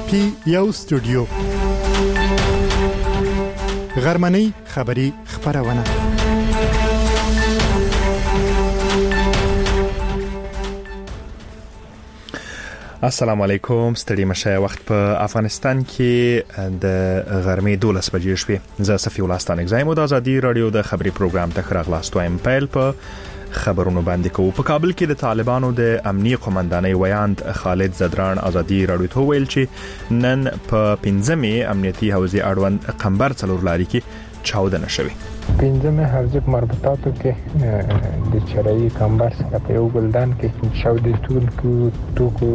پی یو سټوډیو غرمنۍ خبری خبرونه السلام علیکم. ستړي مشه وخت په افغانستان کې د غرمې 12 بجې شوې. زه صفی الله ستانک زایم د ازادي رادیو د خبري پروګرام ته خراغلاستوم. پیل په خبرونو باندې کوو. په کابل کې د طالبانو د امنیي قومندانۍ ویاند خالد زدران ازادي رادیو ته ویل چې نن په 15مې امنیتي حوزې اړوند قمبر څلور لاري کې چاودنه شوې. 15مې حوزې مربوطاتو کې د چرایي قمبر سره په یو ګلدان کې چاودېدونکو توکو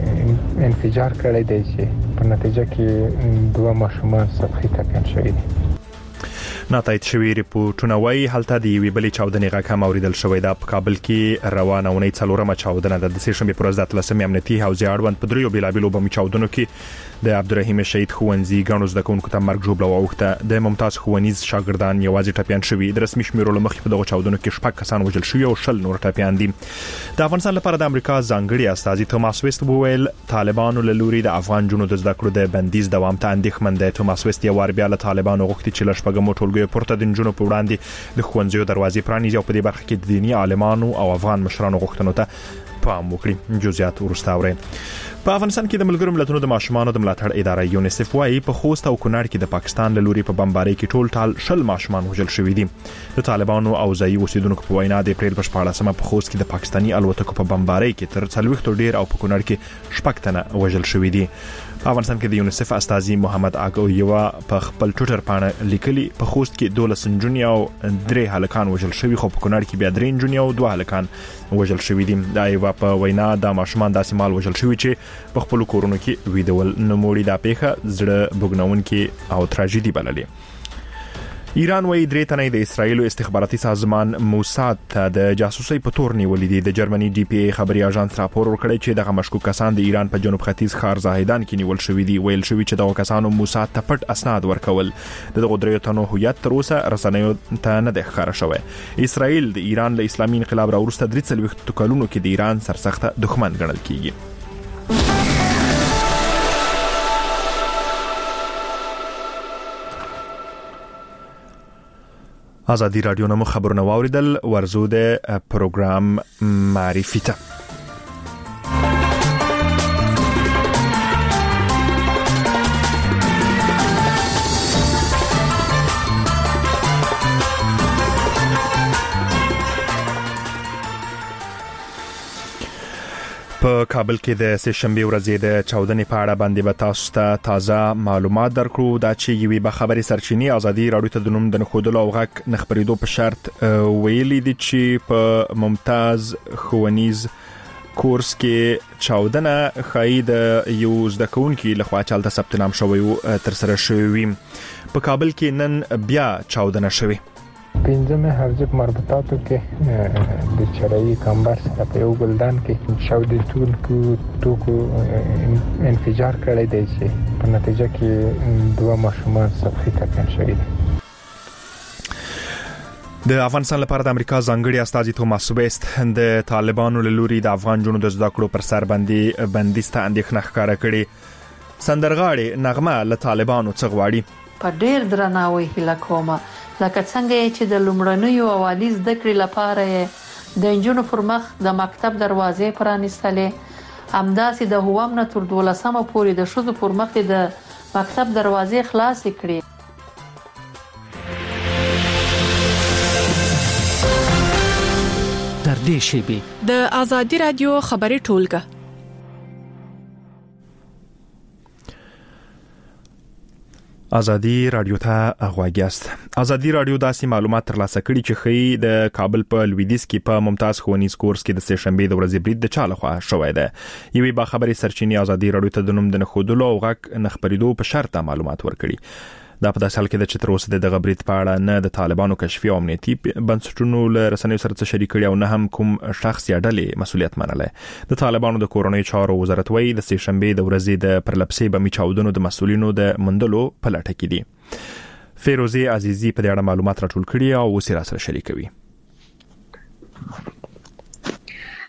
انفجار کړی دی چې په نتیجه کې دوه ماشومان سطحي ټکان شوي دي. ناتایید شوی ریپورتونه وايي هلته د یوې بلې چاودنې غږ هم اوریدل شوی ده. په کابل کې روانه اونۍ څلورمه چاودنه ده. د سهشنبې پر ورځ د 13مې امنیتي حوزې اړوند په دریو بیلابیلو بمي چاودنو کې د عبدالرحیم شهید ښوونځي ګڼو زده کوونکو ته مرګ ژوبله واوښته. د ممتاز ښوونیز شاګردان یوازې ټپیان شوي. د رسمي شمیرو له مخې په دغو چاودنو کې 6 کسان وژل شوي او 20 نور ټپیان دي. د افغانستان لپاره د امریکا ځانګړي استازي توماس ویست وویل طالبانو له لوري د افغان جنونو د زده کړو د بندیز دوام ته اندېښمن دی. توماس ویست یو وار بیا له طالبانو غوښتي چې له شپږمو ټولګیو پورته د نجونو په وړاندې د ښوونځیو دروازې پرانیزي او په دې برخه کې د دیني عالمانو او افغان مشرانو غوښتنو ته پام وکړي. جزئیات وروسته اورئ. په افغانستان کې د ملګرو ملتونو د ماشومانو د ملاتړ اداره یونیسف وايي په خوست او کونړ کې د پاکستان له لوري په بمبارۍ کې ټول 20 ماشومان وژل شوي دي. د طالبانو او ځایي اوسیدونکو په وینا د اپریل په 14مه په خوست کې د پاکستاني الوتکو په بمبارۍ کې تر 40 ډیر او په کونړ کې 6 تنه وژل شوي دي. په افغانستان کې د یونیسف استازي محمد اګویوا په خپل ټوئیټر باندې لیکلي په خوست کې 12 نجونې او 3 هلکان وژل شوي، خو په کونړ کې بیا 3 نجونې او 2 هلکان وژل شوي دي. دا یو په وینا د ماشومان داسې مال وژل شوي چې په خپل کورونو کې ویډیول نموړي. دا پیښه زړه بوګناونکې او تراژیدي بللې. ایران وايي 3 تنه د اسرایل استخباراتي سازمان موساد ته د جاسوسي په تور نیولې دي. د جرمني ډي پی ای خبري اژانس راپور ورکړی چې دغه مشکوک کسان د ایران په جنوب ختیځ ښار زاهدان کې نیول شوي دي. ویل شوی چې دغه کسانو موساد ته پټ اسناد ورکول. دغه 3 تنو هویت تر اوسه رسنیو ته نه د ښکار شوی. اسرایل د ایران له اسلامي انقلاب راوروسته 43 کلونو کې د ایران سرسخته دښمن ګڼل کیږي. ازادي رادیو نمو خبرونه واوریدل. ورزو د پروګرام معرفي ته په کابل کې د سهشنبې ورځې د چاودنې په اړه باندې به تاسو ته تازه معلومات درکړو. دا چې یوې به خبري سرچینې ازادي رادیو ته د نوم د نخودلو او غږ نخبرېدو په شرط ویلي دي چې په ممتاز ښوونیز کورس کې چاودنه ښایي د یو زده کوونکي لخوا چالته ثبت نام شوی تر سره شوی. په کابل کې نن بیا چاودنه شوی. 15مې حوزې مربوطاتو کې د چرایي قمبر سره په یو ګلدان کې چاودېدونکو توکو انفجار کړی دی چې په نتیجه کې دوه ماشومان سطحي ټکان شوي دي. د افغانستان لپاره د امریکا ځانګړي استازي توماس ویست د طالبانو له لوري د افغان جنونو د زده کړو پر سر باندې بندیز ته اندېښنه ښکاره کړې. سندرغاړې نغمه له طالبانو څه غواړي؟ په ډېر درناوي هیله کوم لکه څنګه چې د لومړنیو اوالي زده کړې لپاره د انجونو پر مخ د مکتب دروازې پرانیستلې، همداسې د هوام نه تر 12مه پورې د ښځو پر مخ د مکتب دروازې خلاصې کړې. تر دې شیبې د ازادي رادیو خبري ټولګه ازادي رادیو ته غواګیاست. ازادي رادیو داسې معلومات ترلاسه کړي چې ښیي د کابل په لویدیځ کې په ممتاز ښوونیز کورس کې د سهشنبې د ورځې برید د چا لخوا شوی دی. یوې با خبري سرچینې ازادي رادیو ته د نوم د نخودلو او غږ نخبرېدو په شرط معلومات ورکړي. دا په داسې حال کې د چې تر اوسه د برید په اړه نه د طالبانو کشفي او امنیتي بنسټونو له رسنیو سره څه شریک کړي او نه هم کوم شخص یا ډلې مسؤلیت منلی. د طالبانو د کورنۍ چارو وزارت وايي د سهشنبې د ورځې د پرلپسې بمي چاودنو د مسؤلینو د مندلو په لټه کې دي. فیروزه عزیزی په دې اړه معلومات راټول کړي او اوس یې را سره شریکوي.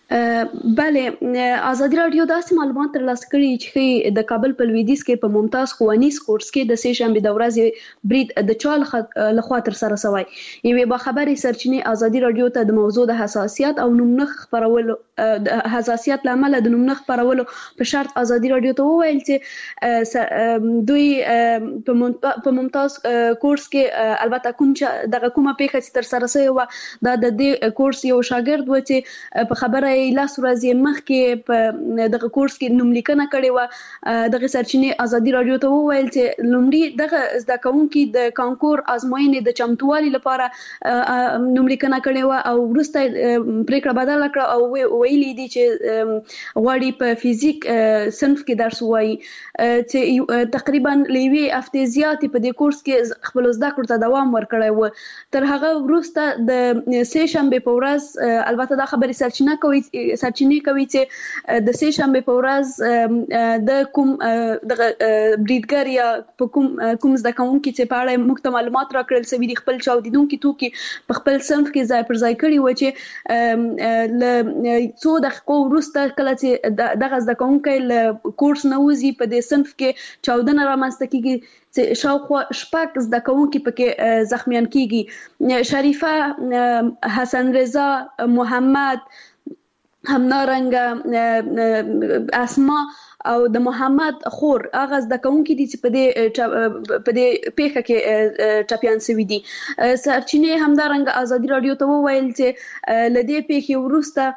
بله ازادي رادیو داسې معلومات ترلاسه کړي چې د کابل په لویدیځ کې په ممتاز ښوونیز کورس کې د سه شنبه د ورځې برید د چا لخوا تر سره شوی. یوې باخبري سرچینې ازادي رادیو ته د موضوع د حساسیت او نومنخ خبرولو د حساسیت لامل د نومنخ خبرولو په شرط ازادي رادیو ته وویل چې دوی په ممتاز کورس کې البته کومه پیښه چې تر سره شوی و دا د دې کورس یو شاګرد و چې په خبره لاس ورځې مخکې په دغه کورس کې نوملیکنه کړې و. دغه سرچینې ازادي رادیو ته وویل چې لومړی دغه زده کوونکي د کانکور ازموینې د چمتووالي لپاره نوملیکنه کړې و او وروسته پریکړه بدله کړه او ویلي دي چې غواړي په فزیک صنف کې درس وایي چې تقریبا لوي هفتې زیاتې په دې کورس کې خپل زده کړو ته دوام ورکړی و. تر هغه وروسته د سه شنبه په ورځ البته دا خبري سرچینې کوي چې د سه شنبه په ورځ د کوم د بریدګر یا کوم زده کوونکي چې په اړه موږ ته معلومات راکړل سوي دي خپل چاودیدونکي توکي په خپل صنف کې ځای پر ځای کړي و چې ل څو دقیقو وروسته کله چې دغه زده کوونکي له کورس نه وځي په دې صنف کې چاودنه رامنځته کیږي چې شاوخوا شپږ زده کوونکي پکې زخمیان کیږي. شریفه، حسن رضا، محمد، همدارنګه اسما او د محمد خور هغه زده کوونکي دي چې په دې پیښه کې ټاپیان شوي دي. سرچینې همدارنګه ازادي رادیو ته وویل چې له دې پیښې وروسته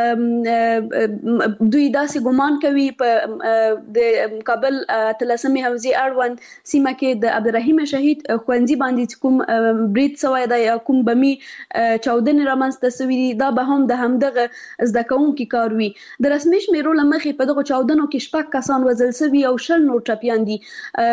دوی داسې ګمان کوي په د کابل 13مې حوزې اړوند سیمه کې د عبدالرحیم شهید ښوونځي باندې کوم برید شوی دی یا کوم بمي چاودنې رامنځته شوي دي دا به هم د همدغه زده کوونکي کار وي. د رسمي شمیرو له مخې په دغو چاودنو کې شپږ کسان وژل شوي او 20 نور ټپیان دي.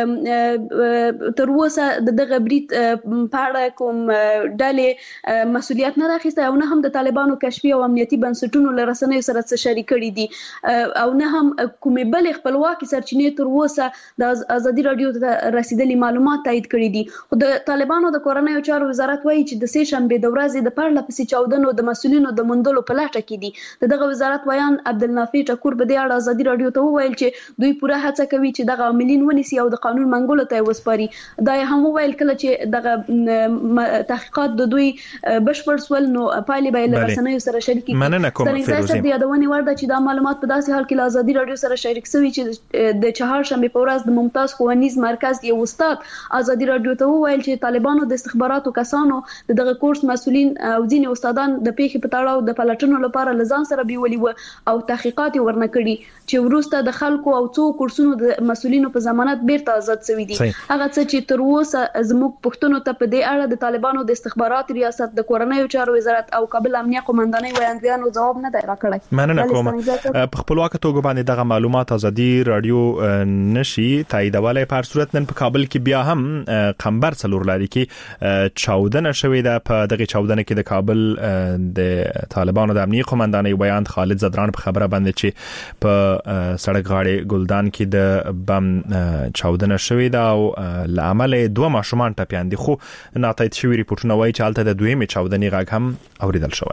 تر اوسه دغه برید په اړه کوم ډلې مسؤلیت نه اخیستی او نه هم د طالبانو کشفي او امنیتي بنسټونو له رسنیو سره څه شریک کړي دي او نه هم کومې بلې خپلواکي سرچینې تر اوسه د ازادي رادیو ته رسیدلي معلومات تایید کړي دي. خو د طالبانو د کورنیو چارو وزارت وایي چې د سه شنبې د ورځې د پرله پسې چاودنو د مسؤلینو د موندلو په لټه کې دي. دغه وزارت ویان عبدالنافع ټکور په دې اړه ازادي رادیو ته وویل چې دوی پوره هڅه کوي چې دغه عاملین ونیسي او د قانون منګولو ته وسپاري. دا هم وویل کله چې دغه تحقیقات د دوی بشپړ سول نو پایلې به له رسنیو سره شریک کړي. مننه کوم فیروزه. د یادونې وړ ده چې دا معلومات په داسې حال کې له ازادي رادیو سره شریک شوي چې د چهارشنبه په ورځ د ممتاز ښوونیز مرکز یو استاد ازادي رادیو ته وویل چې طالبانو د استخباراتو کسانو دغه کورس مسؤلین او ځینې استادان د پیښې په تړاو د پلټنو لپاره لزان سره بیولي و او تحقیقات ورنه کړي چې وروسته د خلکو او څو کورسونو د مسؤلینو په ضمانت بیرته آزاد شوي دي. هغه څه چې تر اوسه زموږ پښتنو ته په دې اړه د طالبانو د استخبارات ریاست د کورنیو چارو وزارت او کابل امنیه قومندانۍ وړاندویانو جواب نه دی راکړی. مننه کوم. په خپلواک توګه باندې دغه معلومات ازادي رادیو نشي تاییدولای په هر صورت نن په کابل کې بیا هم قمبر څلور لاري کې چاودنه شوې ده. په دغه چاودنه کې د کابل د طالبانو د امنیه قومندانۍ ویاند خالد زدران په خبره باندې چې په سړک غاړې ګلدان کې د بم چاودنه شوې ده او لعمل دوه ماشومان ټپیان دي. خو ناتایید شوی ریپورتونه وایي چې هلته د دویمې چاودنې غږ هم اوریدل شوی.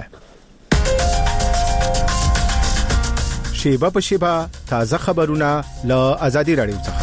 شیبه په شیبه تازه خبرونه له ازادي رادیو څخه.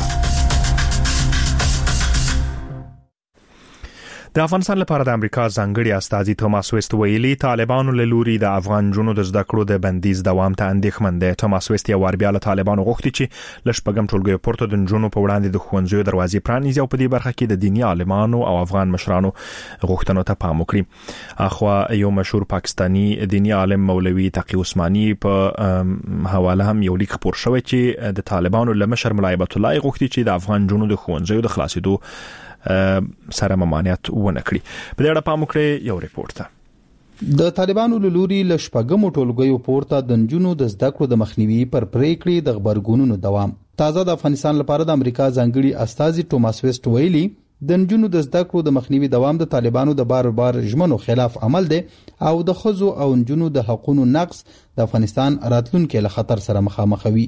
د افغانستان لپاره د امریکا ځانګړي استازي توماس ویست ویلي طالبانو له لوري د افغان جنونو د زده کړو د بندیز دوام ته اندېښمن دي. توماس ویست یو وار بیا له طالبانو غوښتي چې له شپږم ټولګیو پورته د جنونو په وړاندې د ښوونځیو دروازې پرانیزي او په دې برخه کې د دیني عالمانو او افغان مشرانو غوښتنو ته پام وکړي. اخوا یو مشهور پاکستانی دیني عالم مولوي تقی عثماني په حواله هم یو لیک خپور شوی چې د طالبانو له مشر ملا هیبت الله غوښتي چې د افغان جنونو د ښوونځیو د خلاصېدو سره ممانعت ونه کړي. په دې اړه پام وکړئ یو ریپورت ته. د طالبانو له لوري ل شپږم ټولګیو پورته د نجونو د زده کړو د مخنیوي پر پریکړې د خبرګونونو دوام. تازه د افغانستان لپاره د امریکا ځانګړي استازي توماس ویست ویلي د نجونو د زده کړو د مخنیوي دوام د طالبانو د بار ژمنو خلاف عمل دی او د خزو او نجونو د حقوقو نقض د افغانستان راتلونکو له خطر سره مخامخ وي.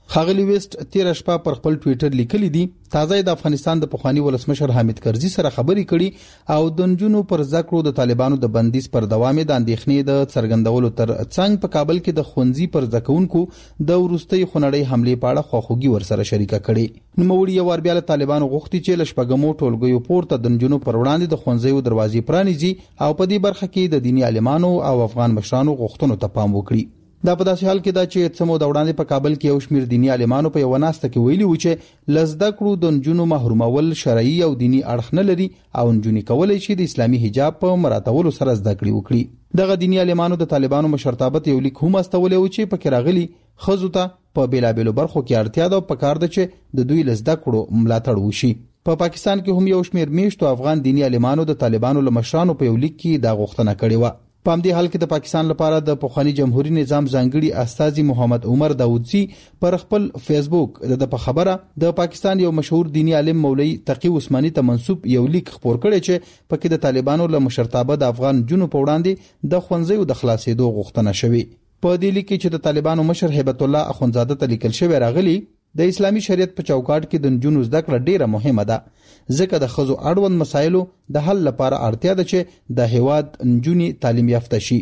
خاغلی ویسټ 13 شپه پر خپل ټوئیټر لیکلی دی تازه د افغانستان د پخوانی ولسمشر حامد کرزي سره خبرې کړي او د نجونو پر ذکرو د طالبانو د بندیز پر دوام د اندېښنې د څرګندولو تر څنګ په کابل کې د خونځي پر ځکونکو د ورستۍ خونړۍ حمله په اړه خواخوږي ورسره شریکه کړي. نوموړي یو ور بیا له طالبانو غوښتي چې لشپګمو ټولګیو پورته د نجونو پر وړاندې د خونځیو دروازې پرانیزي او په دې برخه کې د دینی عالمانو او افغان مشرانو غوښتنو ته پام وکړي. دا په داسې حال کې دا چې څمو د وړاندې په کابل کې یو شمېر دینی عالمانو په یو ناسته کې ویلي و چې لزده کړو د نجونو محرومول شرعي او دینی اړخ نه لري او نجونې کولای شي د اسلامي حجاب په مراتبولو سره زده کړې وکړي. دغه دینی عالمانو د طالبانو مشرتابه یو لیک هم استولې و چې پکې راغلي خزو ته په بیلابېلو برخو کې اړتیا ده او پکار ده چې د دوی لزده کړو ملاتړ وشي. په پاکستان کې هم یو شمېر میشتو افغان دینی عالمانو د طالبانو له مشرانو په یو لیک کې دا غوښتنه کړې و. په همدې حال کې د پاکستان لپاره د پخوانی جمهوریت نظام ځانګړي استاذي محمد عمر داودزي پر خپل فیسبوک د خبره د پاکستان یو مشهور دینی عالم مولوی تقی عثماني ته منسوب یو لیک خبر کړی چې پکې د طالبانو له مشرتابه د افغان جنو په وړاندې د خونځیو د خلاصېدو غوښتنه شوې. په دې لیک کې چې د طالبانو مشر هیبت الله اخونزاده ته لیکل شوی راغلی د اسلامي شریعت په چوکاټ کې د نجونو زده کړه ډیره مهمه ده ځکه د خزو اړوند مسایلو د حل لپاره اړتیا ده چې د هیواد نجونې تعلیم یافته شي.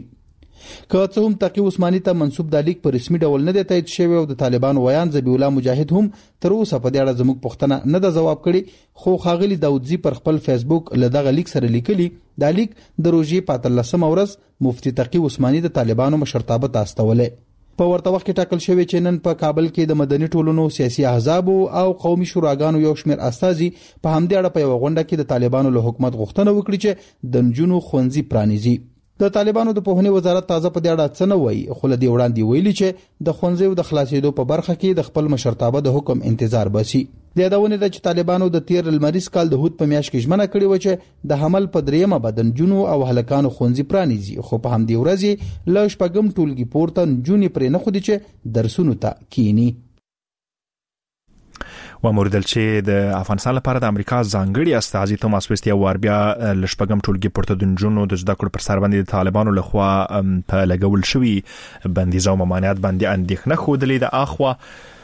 که څه هم تقی عثماني ته منسوب د لیک په رسمي ډول نه دی تایید شوی او د طالبانو ویان ذبیح الله مجاهد هم تر اوسه په دې اړه زموږ پوښتنه نه ده ځواب کړي خو خاغلی داودزي پر خپل فیسبوک له دغه لیک سره لیکلی دا لیک د روژې په 13 ورځ مفتي تقی عثماني د طالبانو مشرتابه ته استولې. په ورته وخت کې ټاکل شوی چې نن په کابل کې د مدني ټولنو سیاسي احزاب او قومي شوراګانو یو شمېر استازي په همدې اړه په یو غونډه کې د طالبانو له حکومت غوښتنه وکړي چې د نجونو ښوونځي پرانیزي. د طالبانو د پوهنې وزارت تازه په دې اړه څه نه وایي خو له دې وړاندې ویلي چې د ښوونځیو د خلاصېدو په برخه کې د خپل مشرتابه د حکم انتظار باسي. د یادونه ده چې طالبانو د 13 لمریز کال د هوت په میاشت کې ژمنه کړې و چې د حمل په دریمه بدن جنو او هلکانو ښوونځي پرانیزي خو په همدې ورځ له شپږم ټولګي پورته نجونې پرې نه خودي چې درسونو ته کینی. و موردل چې د افغانستان لپاره د امریکا ځانګړي استازي توماس ویسټ یو ور بیا لشپګم ټولګي پورته د نجونو د زده کړو پر سر باندې د طالبانو لخوا په لګول شوی بندیز او ممانعت باندې اندېښنه خوده د اخوا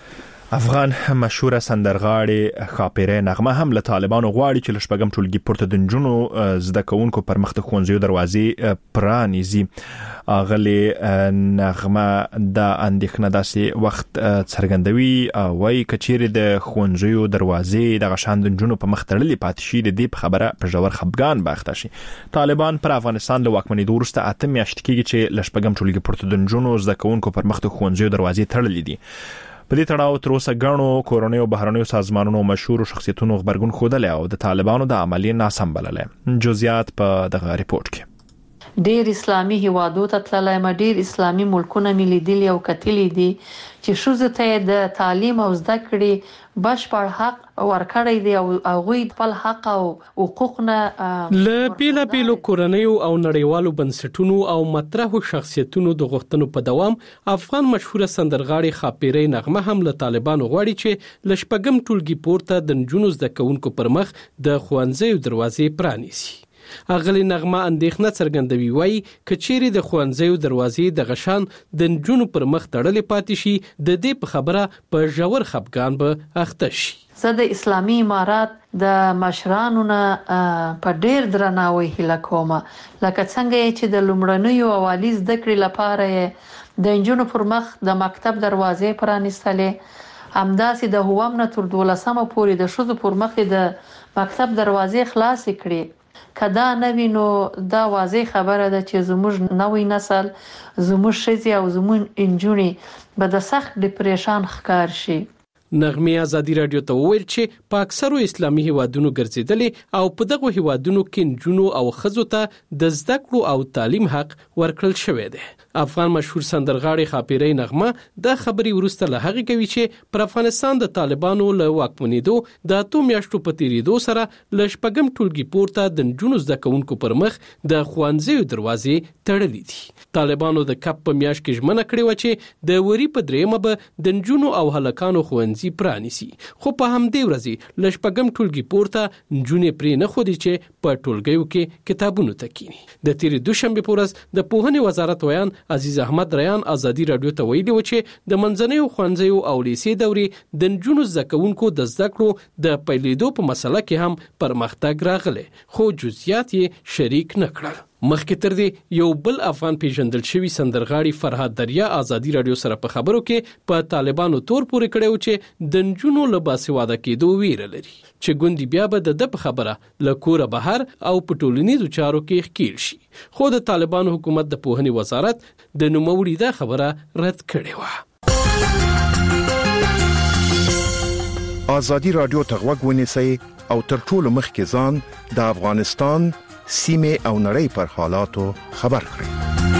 افغان مشهوره سندرغاړي خاپیره نغمه هم له طالبانو غواړي چې لشپګم ټولګي پورته د نجونو زده کوونکو پر مخ د ښوونځیو دروازې پرانیزي. اغلی نغمه د اندېښنه داسې وخت څرګندوي او وايي کچېرې د ښوونځیو دروازې د غشان د نجونو په مخ تړلې پاتې شي د دې په خبره په ژور خفګان باخته شي. طالبان پر افغانستان له واکمنېدو وروسته 8 میاشتې کېږي چې لشپګم ټولګي پورته د نجونو زده کوونکو پر مخ د ښوونځیو دروازې تړلې دي. په دې تړاو تر اوسه غاڼو کورونیو بهرنیو سازمانونو مشهور شخصیتونو خبرګون خوده او د طالبانو د عملی ناسم بلله. جزئیات په دغه ریپورت کې. ډیر اسلامي هیوادو ته تللی ډیر اسلامي ملکونه ملیدلي او کتلي دي چې شوزه ته د تعلیم او زده کړې بشپړ حق ورکړی دی او هغوی خپل حق او حقوقونه له بیلابیلو کورنیو او نړیوالو بنسټونو او مطرحو شخصیتونو د غوښتنو په دوام افغان مشهوره سندرغاړي خاپیره نغمه هم له طالبانو غواړي چې لشپګم ټولګي پورته د نجونو زده کوونکو پر مخ د ښوونځیو دروازې پرانیزي. اغلی نغمه اندېښنه څرګندوي وایي کچېرې د ښوونځیو دروازې د غشان د نجونو پر مخ تړلې پاتې شي د دې په خبره په ژور خفګان به اخته شي. زه د اسلامي امارات د مشرانو نه په ډیر درناوي هیله کوم لکه څنګه چې د لومړنیو اوالي زده کړې لپاره د نجونو پر مخ د مکتب دروازې پرانیستلې همداسې د هوام نه تر 12مه پورې د ښځو پر مخ د مکتب دروازې خلاصې کړې. کدا نوی نو دا واضح خبره ده چې زموږ نوی نسل زموږ ښځې او زموږ انجونې به د سخت ډیپریشن ښکار شي. نغمه ازادي رادیو ته وویل چې په اکثرو اسلامي هیوادونو ګرځېدلې او په دغه هیوادونو کې نجونو او ښځو ته د زده کړو او تعلیم حق ورکړل شوی دی. افغان مشهور سندرغاړي خاپیره نغمه د خبري ورسته له هغه کوي چې پر افغانستان د طالبانو له واکمنېدو د 8 میاشتو په تیریدو سره لشپګم ټولګي پورته د نجونو زده کوونکو پر مخ د ښوونځیو دروازې تړلې دي. طالبانو د کپ په میاشت کې ژمنه کړې و چې د وری په دریمه به د نجونو او هلکانو ښوونځي ښوونځي پرانیسي. خو په همدې ورځ له شپږم ټولګي پورته نجونې پرې نه ښودي چې په ټولګیو کې کتابونو ته کینی. د تیرې دوشنبه په ورځ د پوهنې وزارت ویان عزیز احمد ریان ازادي رادیو ته ویلي و چې د منځنیو ښوونځیو او لیسې دورې د نجونو زده کوونکو د زده کړو د پیلېدو په مسله کې هم پرمختګ راغلی، خو جزئیات یې شریک نه کړل. مخکې تر دې یو بل افغان پیژندل شوی سندرغاړي فرهاد دریا ازادي رادیو سره په خبرو کې په طالبانو تور پورې کړو چې د نجونو له باسواده کېدو ویره لري چې ګوندي بیا به د په خبره له کوره بهر او په ټولنیزو چارو کې ښکیل شي. خو د طالبانو حکومت د پوهنې وزارت د نوموړي دا خبره رد کړې و. ازادي رادیو ته غوږ ونیسئ او تر ټولو مخکې ځان د افغانستان سیمه او نړۍ پر حالاتو خبر کړئ.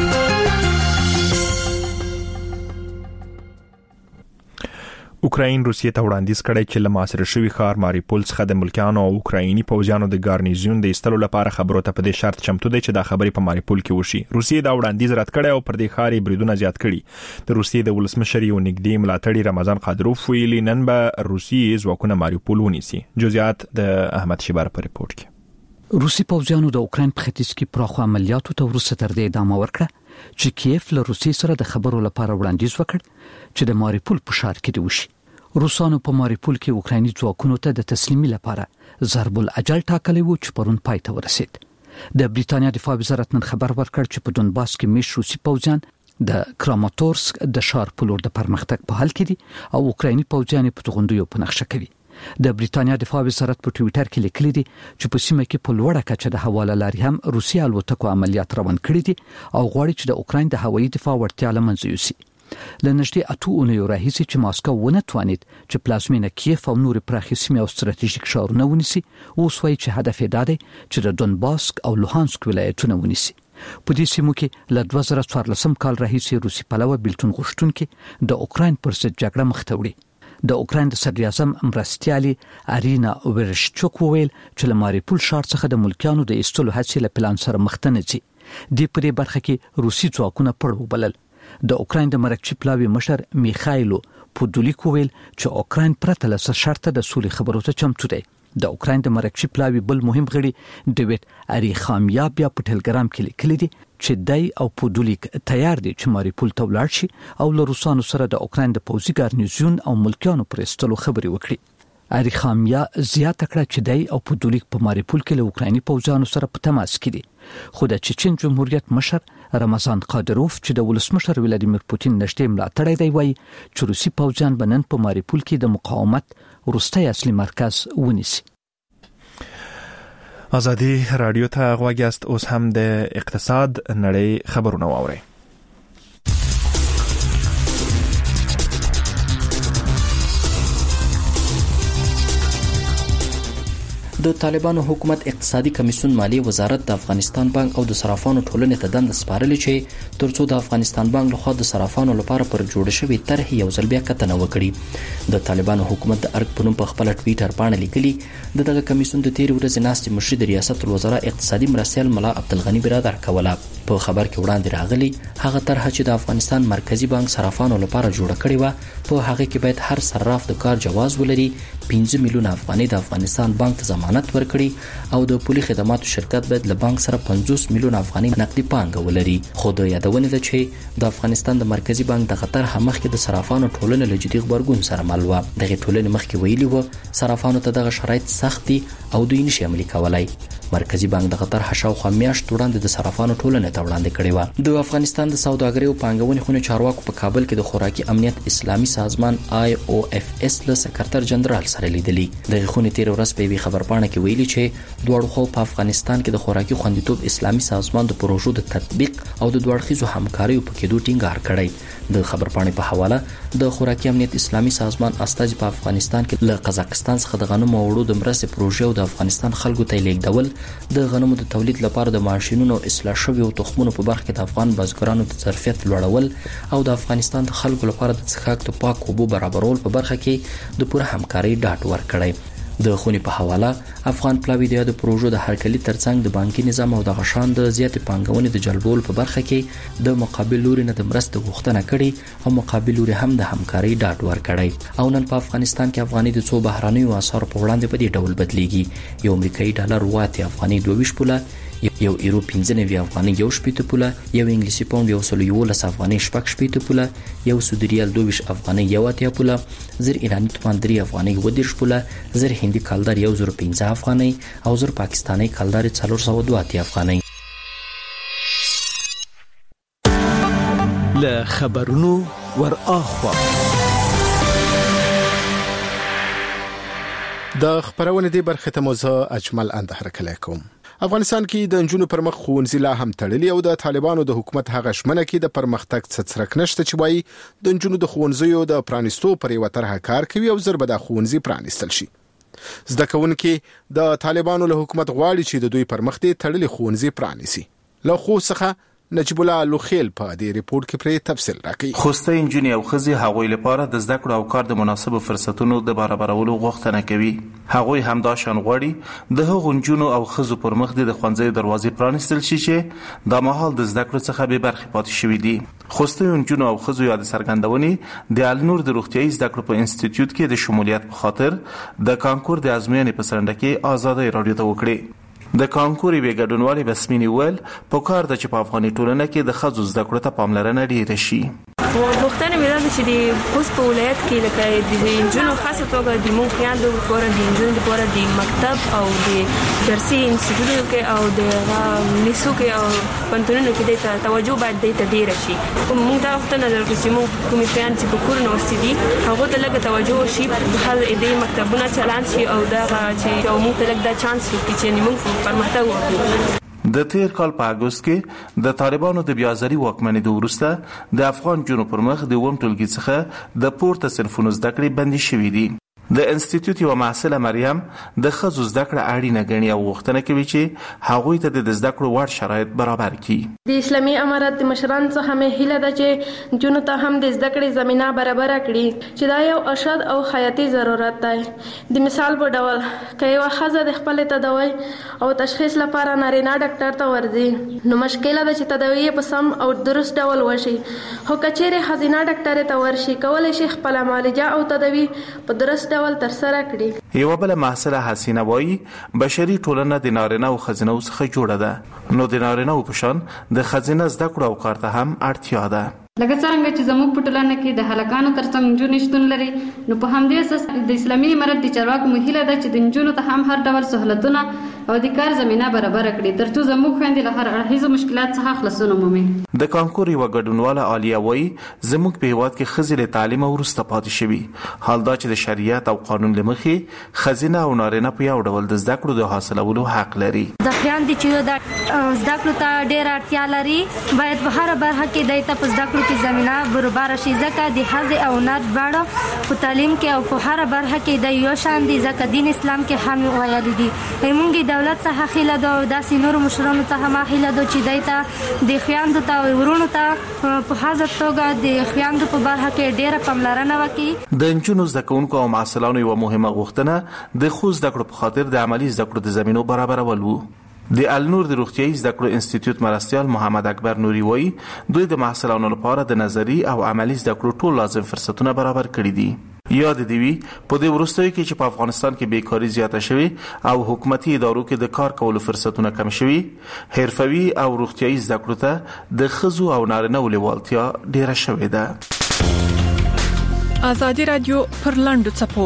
اوکراین روسیې ته وړاندیز کړی چې له محاصره شوي ښار ماریپول څخه د ملکیانو او اوکرایني پوځیانو د ګارنیزیون د ایستلو لپاره خبرو ته په دې شرط چمتو دی چې دا خبرې په ماریپول کې وشي. روسیې دا وړاندیز رد کړی او پر دې ښار یې بریدونه زیات کړي. د روسیې د ولسمشر یو نږدې ملاتړي رمضان قادروف ویلي نن به روسیې ځواکونه ماریپول ونیسي. جزئیات د احمد شیبر په ریپورت کې. روسي پوځیانو د اوکراین په ختیځ کې پراخو عملیاتو ته وروسته تر دې ادامه ورکړه چې کیف له روسیې سره د خبرو لپاره وړاندیز وکړ چې د ماریپول په ښار کې وشي. روسانو په ماریپول کې اوکرایني ځواکونو ته د تسلیمي لپاره ضرب الاجل ټاکلی و چې پرون پای ته ورسید. د بریتانیا دفاع وزارت نن خبر ورکړ چې په دونباس کې میش روسي پوځیان د کراماتورسک د ښار په لور د پرمختګ په حال کې دي او اوکرایني پوځیان په توغندیو په نقشه کوي. د بریتانیا دفاع وزارت په ټوئیټر کې لیکلي دي چې په سیمه کې په لوړه کچه د حواله لارې هم روسي الوتکو عملیات روان کړي دي او غواړي چې د اوکراین د هوایي دفاع وړتیا له منځه یوسي. له نږدې 8 اونیو راهیسې چې ماسکو ونه توانید چې پلازمینه کیف او نور پراخې سیمې او ستراتیژیک ښارونه ونیسي، اوس وایي چې هدف یې دا دی چې د دونباسک او لوهانسک ولایتونه ونیسي. په دې سیمو کې له 2014 کال راهیسې روسي پلوه بیلتون غوښتونکي د اوکراین پر ضد جګړه مخ ته وړي. د اوکراین د صدر اعظم مرستیالي ارینا ورشچوک وویل چې له ماریپول ښار څخه د ملکیانو د ایستلو هڅې له پلان سره مخ ته نه ځي. د پرې برخه کې روسي ځواکونه پړ وبلل. د اوکراین د مرکچي پلاوي مشر میخایلو پودولیک وویل چې اوکراین پرته له شرطه د سولې خبرو ته چمتو دی. د اوکراین د مرکچي پلاوي بل مهم غړي ډیویډ اریخامیا بیا په ټلګرام کې لیکلي دي چې دای او پودولیک تیار دي چې ماریپول ته ولاړ شي او له روسانو سره د اوکراین د پوځي ګارنیزیون او ملکیانو پر ایستلو خبرې وکړي. اریخامیا زیاته کړه چې دای او پودولیک په ماریپول کې له اوکرایني پوځیانو سره په تماس کې دي. خو د چچن جمهوریت مشر رمضان قادروف چې د ولسمشر ولادیمیر پوتین نږدې ملاتړی دی وایي چې روسي پوځیان به نن په ماریپول کې د مقاومت وروستی اصلي مرکز ونیسي. ازادي رادیو ته غوږ یاست. اوس هم د اقتصاد نړۍ خبرونه واورئ. د طالبانو حکومت اقتصادي کمیسیون مالی وزارت د افغانستان بانک او د صرافانو ټولنې ته دند سپارلې چې ترڅو د افغانستان بانک لخوا د صرافانو لپاره پر جوړ شوی طرح یو ځل بیا کتنه وکړي. د طالبانو حکومت د ارګ په نوم په خپل ټویټر باندې لیکلي دغه کمیسیون د تیر ورځې ناستې مشر د ریاست الوزرا اقتصادي مرستیال ملا عبدالغنی برادر کوله. په خبر کې وړاندې راغلی هغه طرح چې د افغانستان مرکزی بانک صرافانو لپاره جوړ کړی و په هغه کې باید هر صراف د کار جواز ولري، 15 میلیون افغانۍ د افغانستان بانک ته ضمانت ورکړي او د پولي خدماتو شرکت باید له بانک سره 50 میلیون افغانۍ نقدي پانګه ولري. خو د یادونه ده چې د افغانستان د مرکزی بانک د خطر مخکې د صرافانو ټولنه له جدي خبرګون سره مل و. دغه ټولنه مخکې ویلي و صرافانو ته دغه شرایط سخت دي او دوی نشي عملي کولای. مرکزی بانک د خطر شاوخوا میاشت وړاندې د صرافانو ټولنه ته وړاندې کړی و. د افغانستان د سوداګرۍ او پانګونې خونې چارواکو په کابل کې د خوراکي امنیت اسلامي سازمان IOFS له سکرټر جنرال سره لیدلی. د خونې تیر ورځ په خبرپاڼه کې ویلي چې دوه خو په افغانستان کې د خوراکي خوندیتوب اسلامي سازمان د پروژو د تطبیق او د دوړخیزو همکاریو په کېدو ټینګار کړی. د خبرپاڼې په حواله د خوراکي امنیت اسلامي سازمان استازي په افغانستان کې له قزاقستان څخه د غنمو وړو د مرستې پروژې او د افغانستان خلکو ته لیږدول، د غنمو د تولید لپاره د ماشینونو اصلاح شوی او تخمونو په برخه کې د افغان بزګرانو د ظرفیت لوړول او د افغانستان د خلکو لپاره د څښاک د پاک اوبو برابرول په برخه کې د پوره همکارۍ ډاډ ورکړی. د خونې په حواله افغان پلاوی د پروژو د هرکلي ترڅنګ د بانکي نظام او د غشان د زیات پانګونې د جلبول په برخه کې د مقابل لوري نه د مرستې غوښتنه کړې او مقابل لوري هم د همکاري ډاډ ورکړی. او نن په افغانستان کې افغاني د څو بهرانیو اسعارو په وړاندې په دې ډول بدلیږي. یو امریکایي ډالر 8 افغاني 22 پوله، یو یورو 15 افغاني 1 پوله، یو انګلیسي پاوند 111 افغاني 6 پوله، یو سعودي ریال 22 افغاني 1 پوله، زر ایرانی تومان 3 افغاني 10 پوله، زر هندي کالدار 1015 افغاني او زر پاکستاني کالدار 402 افغاني. له خبرونو ور اخوا د خبرونه دی برخه ته موزه اجمل اندهر کلیکم. افغانستان کې د نجونو پر مخ ښوونځي لا هم تړلي او د طالبانو د حکومت هغه شمنه کې د پرمختګ څرک نشته چې وایي د نجونو د ښوونځیو د پرانیستو پر یو طرحه کار کوي او زر به د ښوونځي پرانیستل شي. زده کوونکي د طالبانو له حکومت غواړي چې د دوی پر مخ دي تړلي ښوونځي پرانیسي. له خو څخه نجیب الله لوخیل په دې ریپورت کې پرې تفصیل راکړي. خوسته انجینر او خزي هغوی لپاره د زده کړو او کار د مناسب فرصتونو د برابرولو غوښتنه کوي. هغوی همدا شان غواړي د هغو انجونو او خزو پر مخ د ښوونځي دروازې پرانیستل شي چې د مهال د زده کړو څخه به برخه پاتې شوي دي. خوسته انجونو او خزو یاد سرګندونې د النور د روغتيایي زده کړو په انسټیټیوټ کې د شمولیت په خاطر د کانکور د ازموینې په سرنده کې آزادۍ راډیو ته وکړي. د کانکوري به ګډونوالي بسمینی ول په کار د چې په افغاني ټولنه کې د خزو زده کړو ته پاملرنه ډیره شي. وختونه مې راځي چې د خوست په ولایت کې لکه د انجونو خاصه توګه د مونږ خیال د لپاره د انجونو لپاره د مکتب او د درسي انسټیټیوټونو کې او د لیسو کې او پنځونو کې د توجه باید د ډیره شي. مونږ دا وختونه د کومې کومې خیال چې په کور نو ستدي هغه ته لګ توجه شي په حال د مکتبونو چلان شي او دا چې مونږ ته لګ دا چانس وي چې موږ پرمختګ وکړو. د تیر کال په اگست کې د طالبانو د بیازري واکمنۍ د وروسته د افغان جنو پر مخ د ووم ټولګي څخه د پورته صنفونو زده کړې بندي شوې دي. د انسټیټیوټ یو محصله مریم د خزو زده کړه اړینه ګڼي او غوښتنه کوي چې هغوی ته د زده کړو وړ شرایط برابر کړي. د اسلامي امارات د مشران څخه مې هیله ده چې جنو ته هم د زده کړې زمينه برابر کړي چې دا یو ارشاد او حیاتي ضرورت دی. د مثال په ډول که یو خزه د خپل تداوی او تشخیص لپاره نارینه ډاکټر ته ورځي نو مشکل ده چې تداوی په سم او درست ډول وشي. هو کچېره خزینه ډاکټر ته ورشي کولای شي خپل معالجه او تداوی په درست یو بل محصله حسینه وایي بشري ټولنه د نارینه او خزینه څخه جوړه ده نو د نارینه او پشان د خزینه زده کړو او کار ته هم اړتیا ده. لکه څنګه چې زموږ په ټولنه کې د هلکانو ترڅنګ نجونې شتون لري نو په همدې اساس د اسلامي امارت د چارواکو مهیله ده چې د نجونو ته هم هر ډول سہولتونه او د کار زمينه برابر کړي ترڅو زموږ خويندې له هر اړخیزو مشکلات څخه خلاصون ومومي. د کانکور یو ګډونواله عالیه وایي زموږ په هیواد کې خزې له تعلیم ورسته پاتې شوي حال دا چې د شریعت او قانون لمخې خزینه او نارینه په یو ډول د زده کړو د حاصلولو حق لري. د خويندې چې د زده کړو ته ډېر اړتیا لري باید په هر برخه کې د ته په زده کړو کې زمينه برابر شي ځکه د حق او نر باندې په تعلیم کې او په هر برخه کې د یو شان دي ځکه دین اسلام کې هم ویل دي. موږ دولت څخه خیله دا داسې نور مشرانو ته هم خیله دو چې دایته د خويندو ته ورونو ته په حاضر توګه د خويندو په برخه کې ډېر پاملرنه وکړي. د انجونو زده کوونکو او محصلانو یو مهمه غوښتنه د خو زده کړو په خاطر د عملی زده کړو د زمينو برابرول وو. د النور د روغتيایي زده کړو انسټیټیوټ مرستيال محمد اکبر نوري وایي دوی د محصلانو لپاره د نظری او عملی زده کړو ټول لازم فرصتونه برابر کړي دي. یاد دی وی په دې وروستیو کې چې په افغانستان کې بیکاری زیاته شوه او حکومتي ادارو کې د کار کولو فرصتونه کم شوي حرفوي او روغتيایي زده کړو ته د خزو او نارینه ولولتیا ډیره شوې ده. آزادي رادیو پر لاندو چپو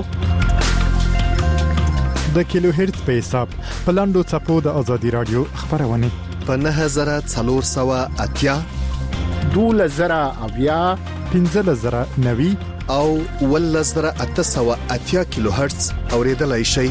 د کیلو هرتز په حساب په لاندو چپو د آزادي رادیو خبرونه په 9480 2000 1590 او 1880 کیلو هرتز اوریدلای شي.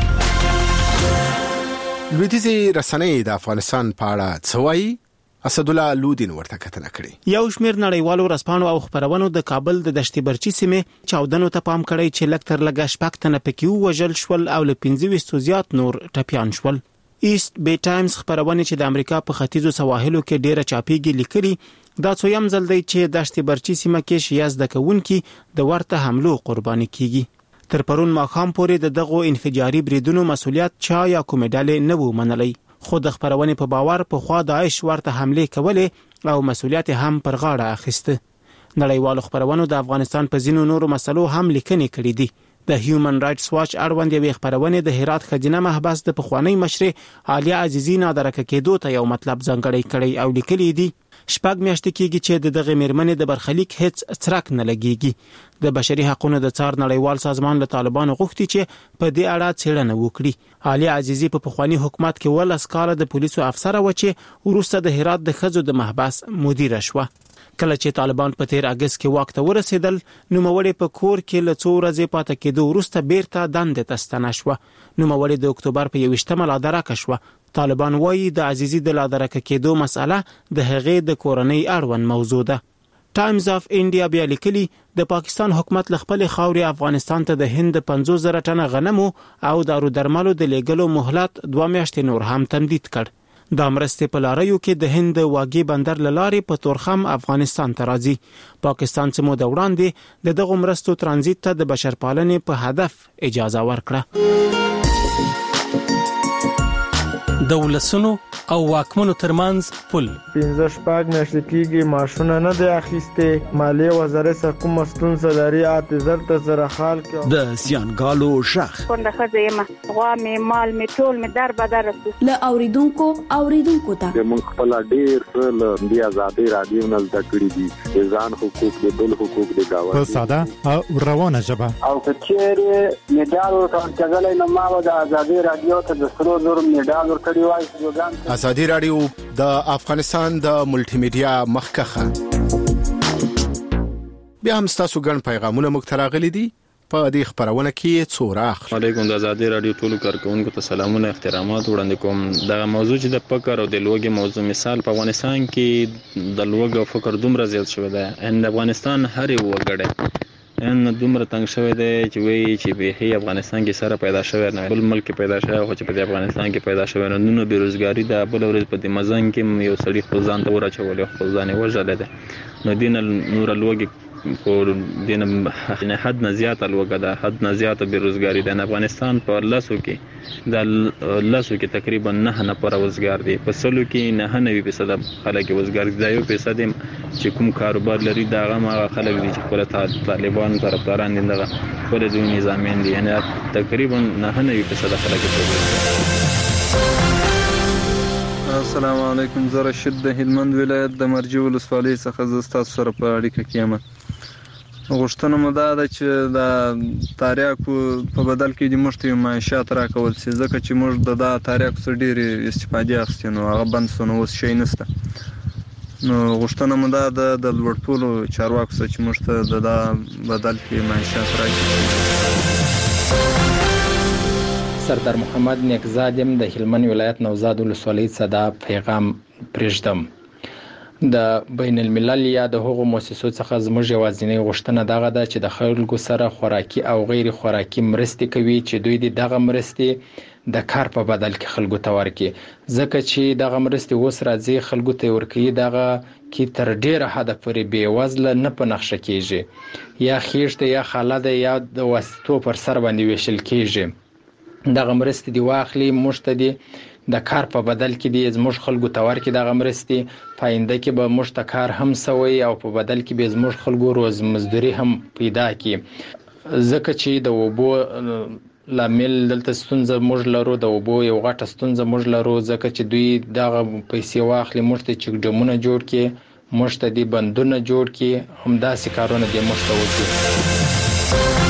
لویدیزي رسنۍ د افغانستان په اړه څوایي اسد الله لودین ورته کتنه کړې. یو شمیر نړیوالو رسپانو او خبرونو د کابل د دشتي برچی سیمه چاودنو ته پام کړی چې لکتر لګ شپکتنه پکې وژل شول او له 15 زیات نور ټپيان شول. ایست بی ټایمز خبرونه چې د امریکا په ختیځو سواحلو کې ډیره چاپیږي لیکلي دا څویم ځل دی چې دشتي برچی سیمه کې شیاز د کوونکی د ورته حملو قرباني کیږي. تر پرون ماښام پورې دغه انفجاري بریدونو مسولیت چا یا کومې ډلې نه وو منلی، خو د خبرونې په باور په خوا داعش ورته حمله کولې او مسولیت هم پر غاړه اخیسته. نړیوالو خبرونو د افغانستان په ځینو نورو مسلو هم لیکنې کړې دي. د هیومن رائټس واچ اړوند یوې خبرونې د هرات خزینه محبس د پخوانی مشرې عالیه عزیزی نادرکه کېدو ته یو مطلب ځانګړی کړی او لیکلي دي 6 میاشتې کېږي چې دغه میرمنې د برخلیک هیڅ څرک نه لګيږي. د بشري حقوقو د څار نړیوال سازمان له طالبانو غوښتي چې په دې اړه څېړنه وکړي. عالیه عزیزی په پخوانی حکومت کې ولس کال د پولیسو افسر و چې وروسته د هرات د خزو د محبس مدیر شوه. کله چې طالبان په 13 اگست کې واک ته ورسېدل، نوموړی په کور کې له څو ورځې پاتې کېدو وروسته بیرته دندې ته ستنه شوه. نوموړی د اکتوبر په 21 لادرکه شوه. طالبان وایي د عزیزی د لادرکه کېدو مسأله د هغې د کورنۍ اړوند موضوع ده. ټایمز اف انډیا بیا لیکلي د پاکستان حکومت ل خپل خاورې افغانستان ته د هند 50,000 ټنه غنمو او دارو درملو د لیږلو مهلت 2 میاشتې نور هم تمدید کړ. د مرستې په لاریو کې د هند واګي بندر لارې په تورخم افغانستان ته راځي. پاکستان څخه د وړاندې دغه مرستو ترانزیت ته د بشرپالنې په هدف اجازه ورکړه. د ولسونو او واکمنو ترمنځ پل 15 میاشتې کېږي ماشونه نه دی اخیسته، مالیه وزارت کوم ستونزه لري اعتذار ته سره حال کې د سیانګالو شخ څنګه خزیمه غوا می مال می ټول می در بدر له اوریدونکو ته موږ خپل ډیر له بیا آزادي رادیو نه زده کړی دي ځان حقوق د بل حقوق د گاوه په ساده او روانه ژبه او کچېره میډال ورکړل نو ما د آزادي رادیو ته د سرو نور میډال ورکړی وای. آزادي رادیو د افغانستان د ملټي میډیا مخکخه بیا هم تاسو ګڼ پیغامونه مختراغلي دي په دې خبرونه کې څوراخ. علیکم د آزادي رادیو ټولو کارکونکو ته سلامونه احترامات وړاندې کوم. دا موضوع چې د فکر او د لوګي موضوع مثال په افغانستان کې د لوګي او فکر دومره زیات شوی دی ان افغانستان هر یو وګړی ان دومره تنگ شوی دی چې وایي چې به افغانستان کې سره پیدا شوی نه بل ملک پیدا شوی خو چې په افغانستان کې پیدا شوی نه بیروزګاری ده. بل ورځ په دې مزن کې یو سړی خپل ځان ته ورچول خپل ځان وژل ده نو دین نور لوګي کو دین نه حد نه زیات الوګه ده حد نه زیات بیروزګاری ده. افغانستان په لاسو کې تقریبا 9 پر وزګار دي په سلو کې 99% خلک وزګار دي. دا 1% چې کوم کاروبار لري دا هغه خلک دي چې خپل طالبان طرفداران دي دغه خپل د نظامین دي یعنی تقریبا 99% خلک دي. السلام علیکم. زه رشید د هلمند ولایت د مرجی ولسوالۍ څخه زستاسو سره په اړیکه کې یم. غوښتنه مو دا ده چې د تاریاکو په بدل کې د موږ ته معاشات راکول شي ځکه چې موږ د تاریاکو څخه ډېرې استفادې اخیستې نو هغه بند شو نو اوس شی نشته. نو غوښتنه مو دا ده د لوړپوړو چارواکو څخه چې موږ ته د بدل کې معاشات راکړي. سردار محمد نیکزادم د هلمند ولایت نوزاد ولسوالۍ څخه دا پیغام پرېږدم. د بین الملل یا د هغو مؤسسو څخه زموږ یوازینی غوښتنه دغه ده چې د خلکو سره خوراکي او غیر خوراکي مرستې کوي چې دوی دغه مرستې د کار په بدل کې خلکو ته ورکړي ځکه چې دغه مرستې اوس راځي خلکو ته ورکوي دغه کې تر ډیره حده پورې بې وزله نه په نقشه کېږي یا خېشته یا خاله یا د واسطو پر سر باندې ویشل کېږي. دغه مرستې دی واخلي موږ ته دی د کار په بدل کې دی زموږ خلکو ته ورکړي دغه مرستې پاینده کې به موږ ته کار هم سوی او په بدل کې به زموږ خلکو روز مزدوري هم پیدا کړي ځکه چې د وبو لامل دلته ستونزه موږ لرو د وبو یو غټه ستونزه موږ لرو ځکه چې دوی دغه پیسې واخلي موږ ته چک ډمونه جوړ کړي موږ ته دی بندونه جوړ کړي همداسې کارونه دی موږ ته وکړي.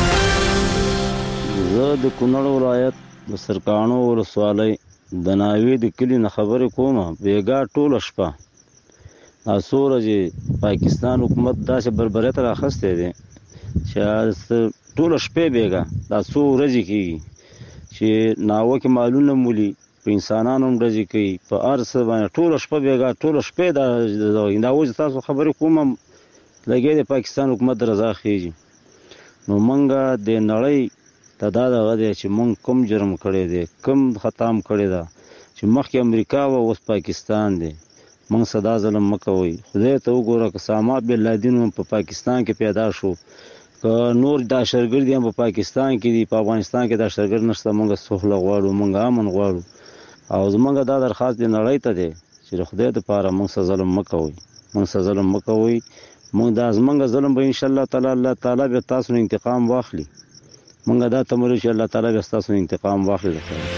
زه د کونړ ولایت د سرکانو ولسوالۍ د ناوې د کلی نه خبرې کوم. بیګا ټوله شپه اسوره چې پاکستان حکومت داسې بربریت راخسته دي چې ټوله شپه بیګا دا څو ورځې کېږي چې ناوه کې مالونه مولي په انسانانو هم ډزې کوي په ارس باندې ټوله شپه بیګا ټوله شپه دا اوس تاسو خبرې کوم لګي د پاکستان حکومت رضا خېږي نو منګه د نړۍ دا دغه دی چې مونږ کوم جرم کړی دی کوم خطا هم کړی ده چې مخکې امریکا و اوس پاکستان دی مونږ صدا ظلم مکوئ خدای ته وګوره که ساما بن لادن په پاکستان کې پیدا شو نور د اشرګردي هم په پاکستان کې دي، په افغانستان کې د اشرګر نشته. موږ سوخله غواړو، موږ امن غواړو او زمونږ دا درخواست دی نړۍ ته دی چې خدای ته پاره موږ سره ظلم مکوئ، موږ سره ظلم مکوئ. موږ د زمونږ ظلم به ان شاء الله تعالی الله تعالی به تاسو انتقام واخلي. موږ دا تمره چې الله تعالی به تاسو انتقام واخلي.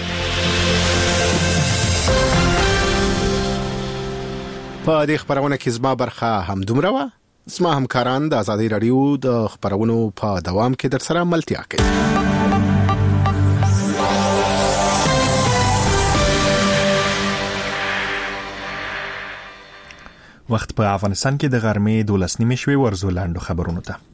په دې خبرونه کې زما برخه هم دومره و. زما همکاران د آزادۍ رادیو د خبرونو په دوام کې در سره ملتیا کوي. وخت په افغانستان کې د غرمې 12:30 شوي. ورزو لاندو خبرونو ته.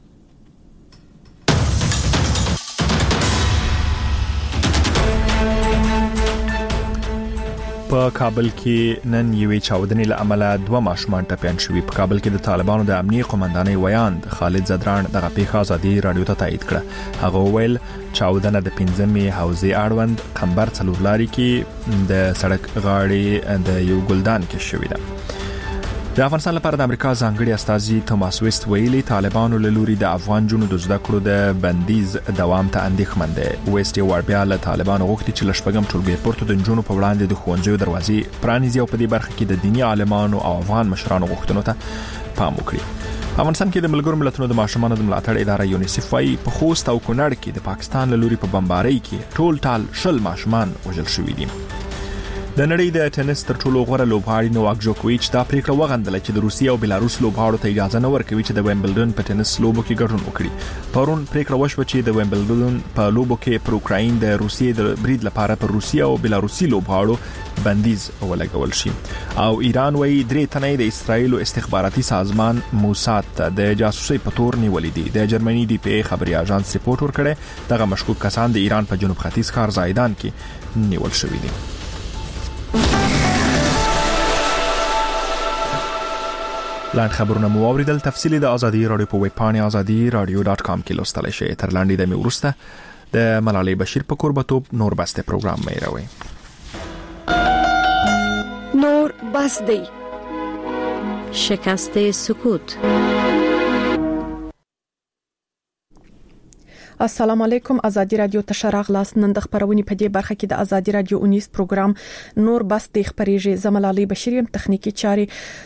په کابل کې نن یوې چاودنې له امله 2 ماشومان ټپيان شوي. په کابل کې د طالبانو د امنیتي قومندانۍ ویاند خالد زدران دغه پیښه آزادي رادیو ته تایید کړه. هغه ویل چاودنه د 15مې حوزې اړوند قمبر څلورلاري کې د سړک غاړې د یو ګلدان کې شوې ده. د افغانستان لپاره د امریکا ځانګړي استازي توماس ویست ویلي طالبانو له لوري د افغان جنونو د زده کړو د بندیز دوام ته اندېښمن دي. ویست یو بیا له طالبانو غوښتي چې لشپږم ټولګي پورته د جنونو په وړاندې د ښوونځیو دروازې پرانیزي او په دې برخه کې د دینی عالمانو او افغان مشرانو غوښتنو ته پام وکړي. افغانستان کې د ملګرو ملتونو د ماشومانو د ملاتړ اداره یونیسف وايي په خوست او کونړ کې د پاکستان له لوري په بمبارۍ کې ټول 10 ماشومان وژل شوي دي. د نړۍ د ټینس تر ټولو غوره لوبغاړي نوواک جوکوویچ دا پریکړه وغندله چې د روسیې او بلاروس لوبغاړو ته اجازه نه ورکوي چې د ویمبلډن په ټینس لوبو کې ګډون وکړي. پرون پریکړه وشوه چې د ویمبلډن په لوبو کې پر اوکراین د روسیې د برید لپاره پر روسیې او بلاروسي لوبغاړو بندیز ولګول شي. او ایران وايي 3 تنه د اسرایل استخباراتي سازمان موساد ته د جاسوسي په تور نیولې دي. د جرمني دی پی خبري اژانس ریپورت ورکړي دغه مشکوک کسان د ایران په جنوب ختیځ ښار زایدان کې نیول شوي دي. لاند خبرونه مو اوریدل. تفصیلی د آزادی رادیو په ویب پاڼه azadi.radio.com کې لوستلی شئ. تر لاندې د میورسته د ملالۍ بشیر په قربتوب نور بسته پروګرام مې راوي. نور بس دی شکست سکوت. السلام علیکم. آزادی رادیو تشراغ لاس نن د خبرونې په دې برخه کې د آزادی رادیو 19 پروګرام نور بس د خبرېږي. زملالي بشریم تخنیکی چاري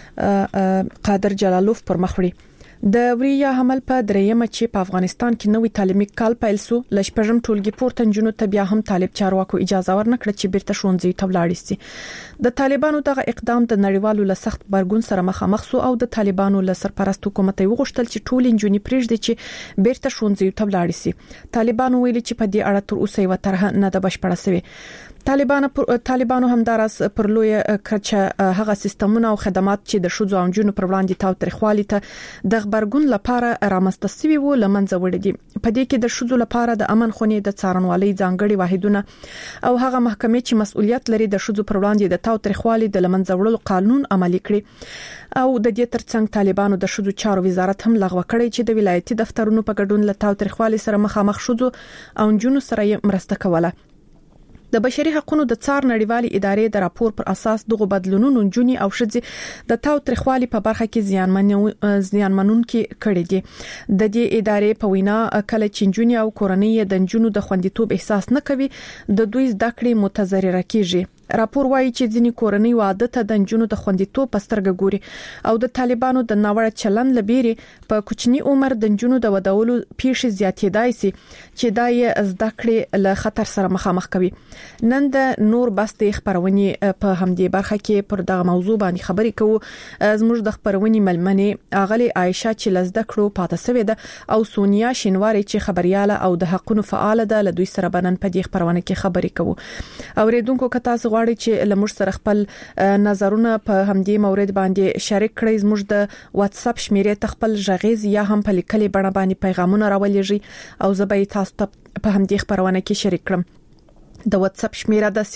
قادر جلالوف پر مخوري. د وریا حمل په درېمه چې په افغانستان کې نوې تعلیمي کال پیل سو لشپږم ټولګي پورته جنونو ته بیا هم طالب چارواکو اجازه ورنکړه چې بیرته ښوونځي ته ولاړ شي. د طالبانو دغه اقدام د نړیوالو له سخت برګون سره مخامخ سو او د طالبانو له سرپرست حکومت وغوښتل چې ټول انجونی پرېږدي چې بیرته ښوونځي ته ولاړ شي. طالبانو ویلي چې په دې اړه تر اوسه یو طرح نه د بشپړه سوي. طالبانو همدارس پر لوی کچه هغه سیستمونه او خدمات چې د شوزو او جنونو پر وړاندې تاوتریخوالي ته د خبرګون لپاره رامنځته شوي وو لمنځه وړي دي. په دې کې د شوزو لپاره د امن خونې د څارنوالۍ ځانګړي واحدونه او هغه محکمې چې مسؤلیت لري د شوزو پر وړاندې د تاوتریخوالي د لمنځه وړلو قانون عملي کړي. او د دې ترڅنګ طالبانو د شوزو چارو وزارت هم لغوه کړی چې د ولایتي دفترونو په ګډون له تاوتریخوالي سره مخامخ شوزو او جنونو سره مرسته کوله. د بشري حقوقو د څار نړیوالي ادارې د راپور پر اساس دغه بدلونونو جونی او شذ د تاوتریخوالي په برخه کې زیانمنون کې کړي دي. د دې ادارې په وینا کله چې جونی او کورنۍ د جنونو د خوندیتوب احساس نه کوي د دوی زده کړې متضرره کیږي. راپور وايي چې ځینی کورنۍ واده ته د جنونو د خوندیتوب پسترګ ګوري او د طالبانو د ناوړه چلند لبيري په کوچني عمر د جنونو د ودولو پیښې زیاتېدای سي چې دای زده کړې له خطر سره مخامخ کوي. نن د نور بسته خبرونه په همدې برخه کې پر دغه موضوع باندې خبرې کوو. زموږ د خبرونه ملمنه اغلی عائشه چې لزده کړو پاته سوي ده او سونیا شینواری چې خبرياله او د حقونو فعال ده له دوی سره بنن په دې خبرونه کې خبرې کوو. اوریدونکو کته غواړي چې لمر سره خپل نظرونه په همدې مورید باندې شریک کړئ. زموږ د واتس اپ شمیرې ته خپل ژغیز یا هم په لیکلي بڼه باندې پیغامونه راولېږئ او زه به تاسو ته په همدې خبرونه کې شریک کړم. د واتس اپ شمیره د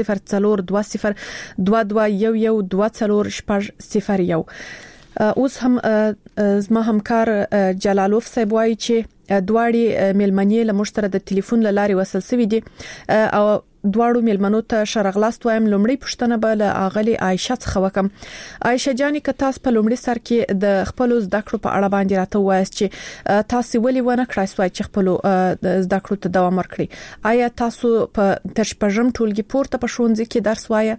002021124001. اوس هم زما همکار جلالوف صاحب وایي چې دواړي ملمنې له مشترک د ټلیفون لاري وصل سوي دي او دواړو ملمنو ته شرغلاست وایم. لومړی پوښتنه به له اغلی عائشه څخه وکم. عائشه جاني که تاسو په لومړي سر کې د خپل زده کړو په اړه باندې راته وایاست چې تاسو ولې ونه کړای سوای چې خپل زده کړو ته دوام ورکړئ؟ آیا تاسو په تر شپږم ټولګي پورته په ښوونځي کې درس وایه؟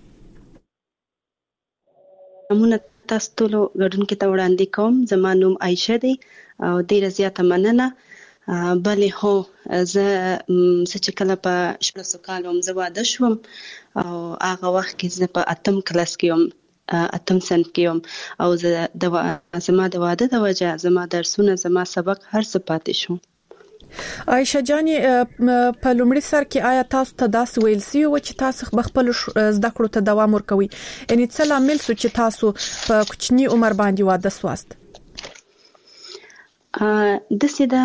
امونه تاسو ټول غړونکو ته وړاندې کوم. زما نوم عائشه دی او ډیره زیاته مننه. بلې هو زه چې کله په 16 کال زه واده شوم او هغه وخت کې زه په 8م کلاس کې وم، 8م صنف کې وم او زما د واده د وجه زما درسونه زما سبق هر څه پاتې شو. عائشه جاني په لومړي سر کې آیا تاسو ته داسې ویل سي و چې تاسو خپل زده کړو ته دوام ورکوي؟ یعنی څه لامل سو چې تاسو په کوچني عمر باندې واده سواست؟ د سیده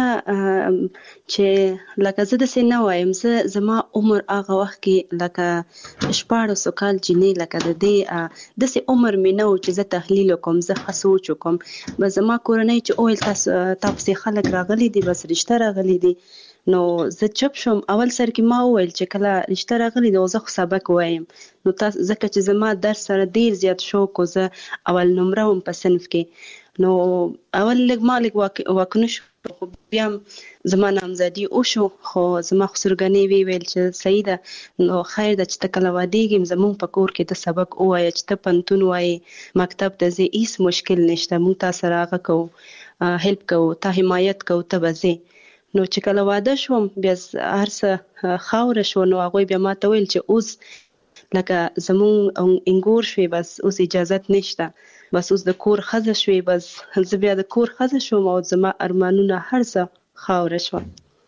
چې لکه زه د سینه وایم، زما عمر هغه وخت کې لکه 14 کال جنې لکه د دې د سي عمر مې نه و چې زه تحلیل وکم، زه خصوص وکم. به زما کورنۍ چې اویل تاسو خلک راغلي دي، بس رشتہ راغلي دي، نو زه چپ شوم. اول سر کې ما وویل چې کله رشتہ راغلي دي زه خو سبق وایم، نو تاسو ځکه چې زما درس سره ډیر زیات شوق و، زه اول نمره وم په صنف کې، نو اول لږ واکنه شو، خو بیا زما نامزدي وشو، خو زما خسرګنې ویل چې صحیح ده، نو خیر ده چې تکله واديږم زمون په کور کې د سبق وایي چې ته پنتون وایي مکتب ته زه هیڅ مشکل نشته، مون تاسو راغه کو هیلپ کو، ته حمایت کو، ته بزي. نو چې کله واده شوم بیا هر څه خاور شو، نو هغه بیا ما ته ویل چې اوس لکه زمون انګور شوي، بس اوس اجازت نشته، بس اوس د کور خزه شوي، بس زه بیا د کور خزه شوم او زما ارمانونه هر څه خاور شو.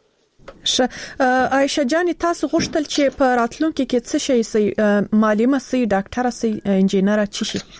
عائشه جاني تاسو غوښتل چې په راتلونکي کې څه شي سي؟ معلمه سي، ډاکټره سي، انجینره چی شي؟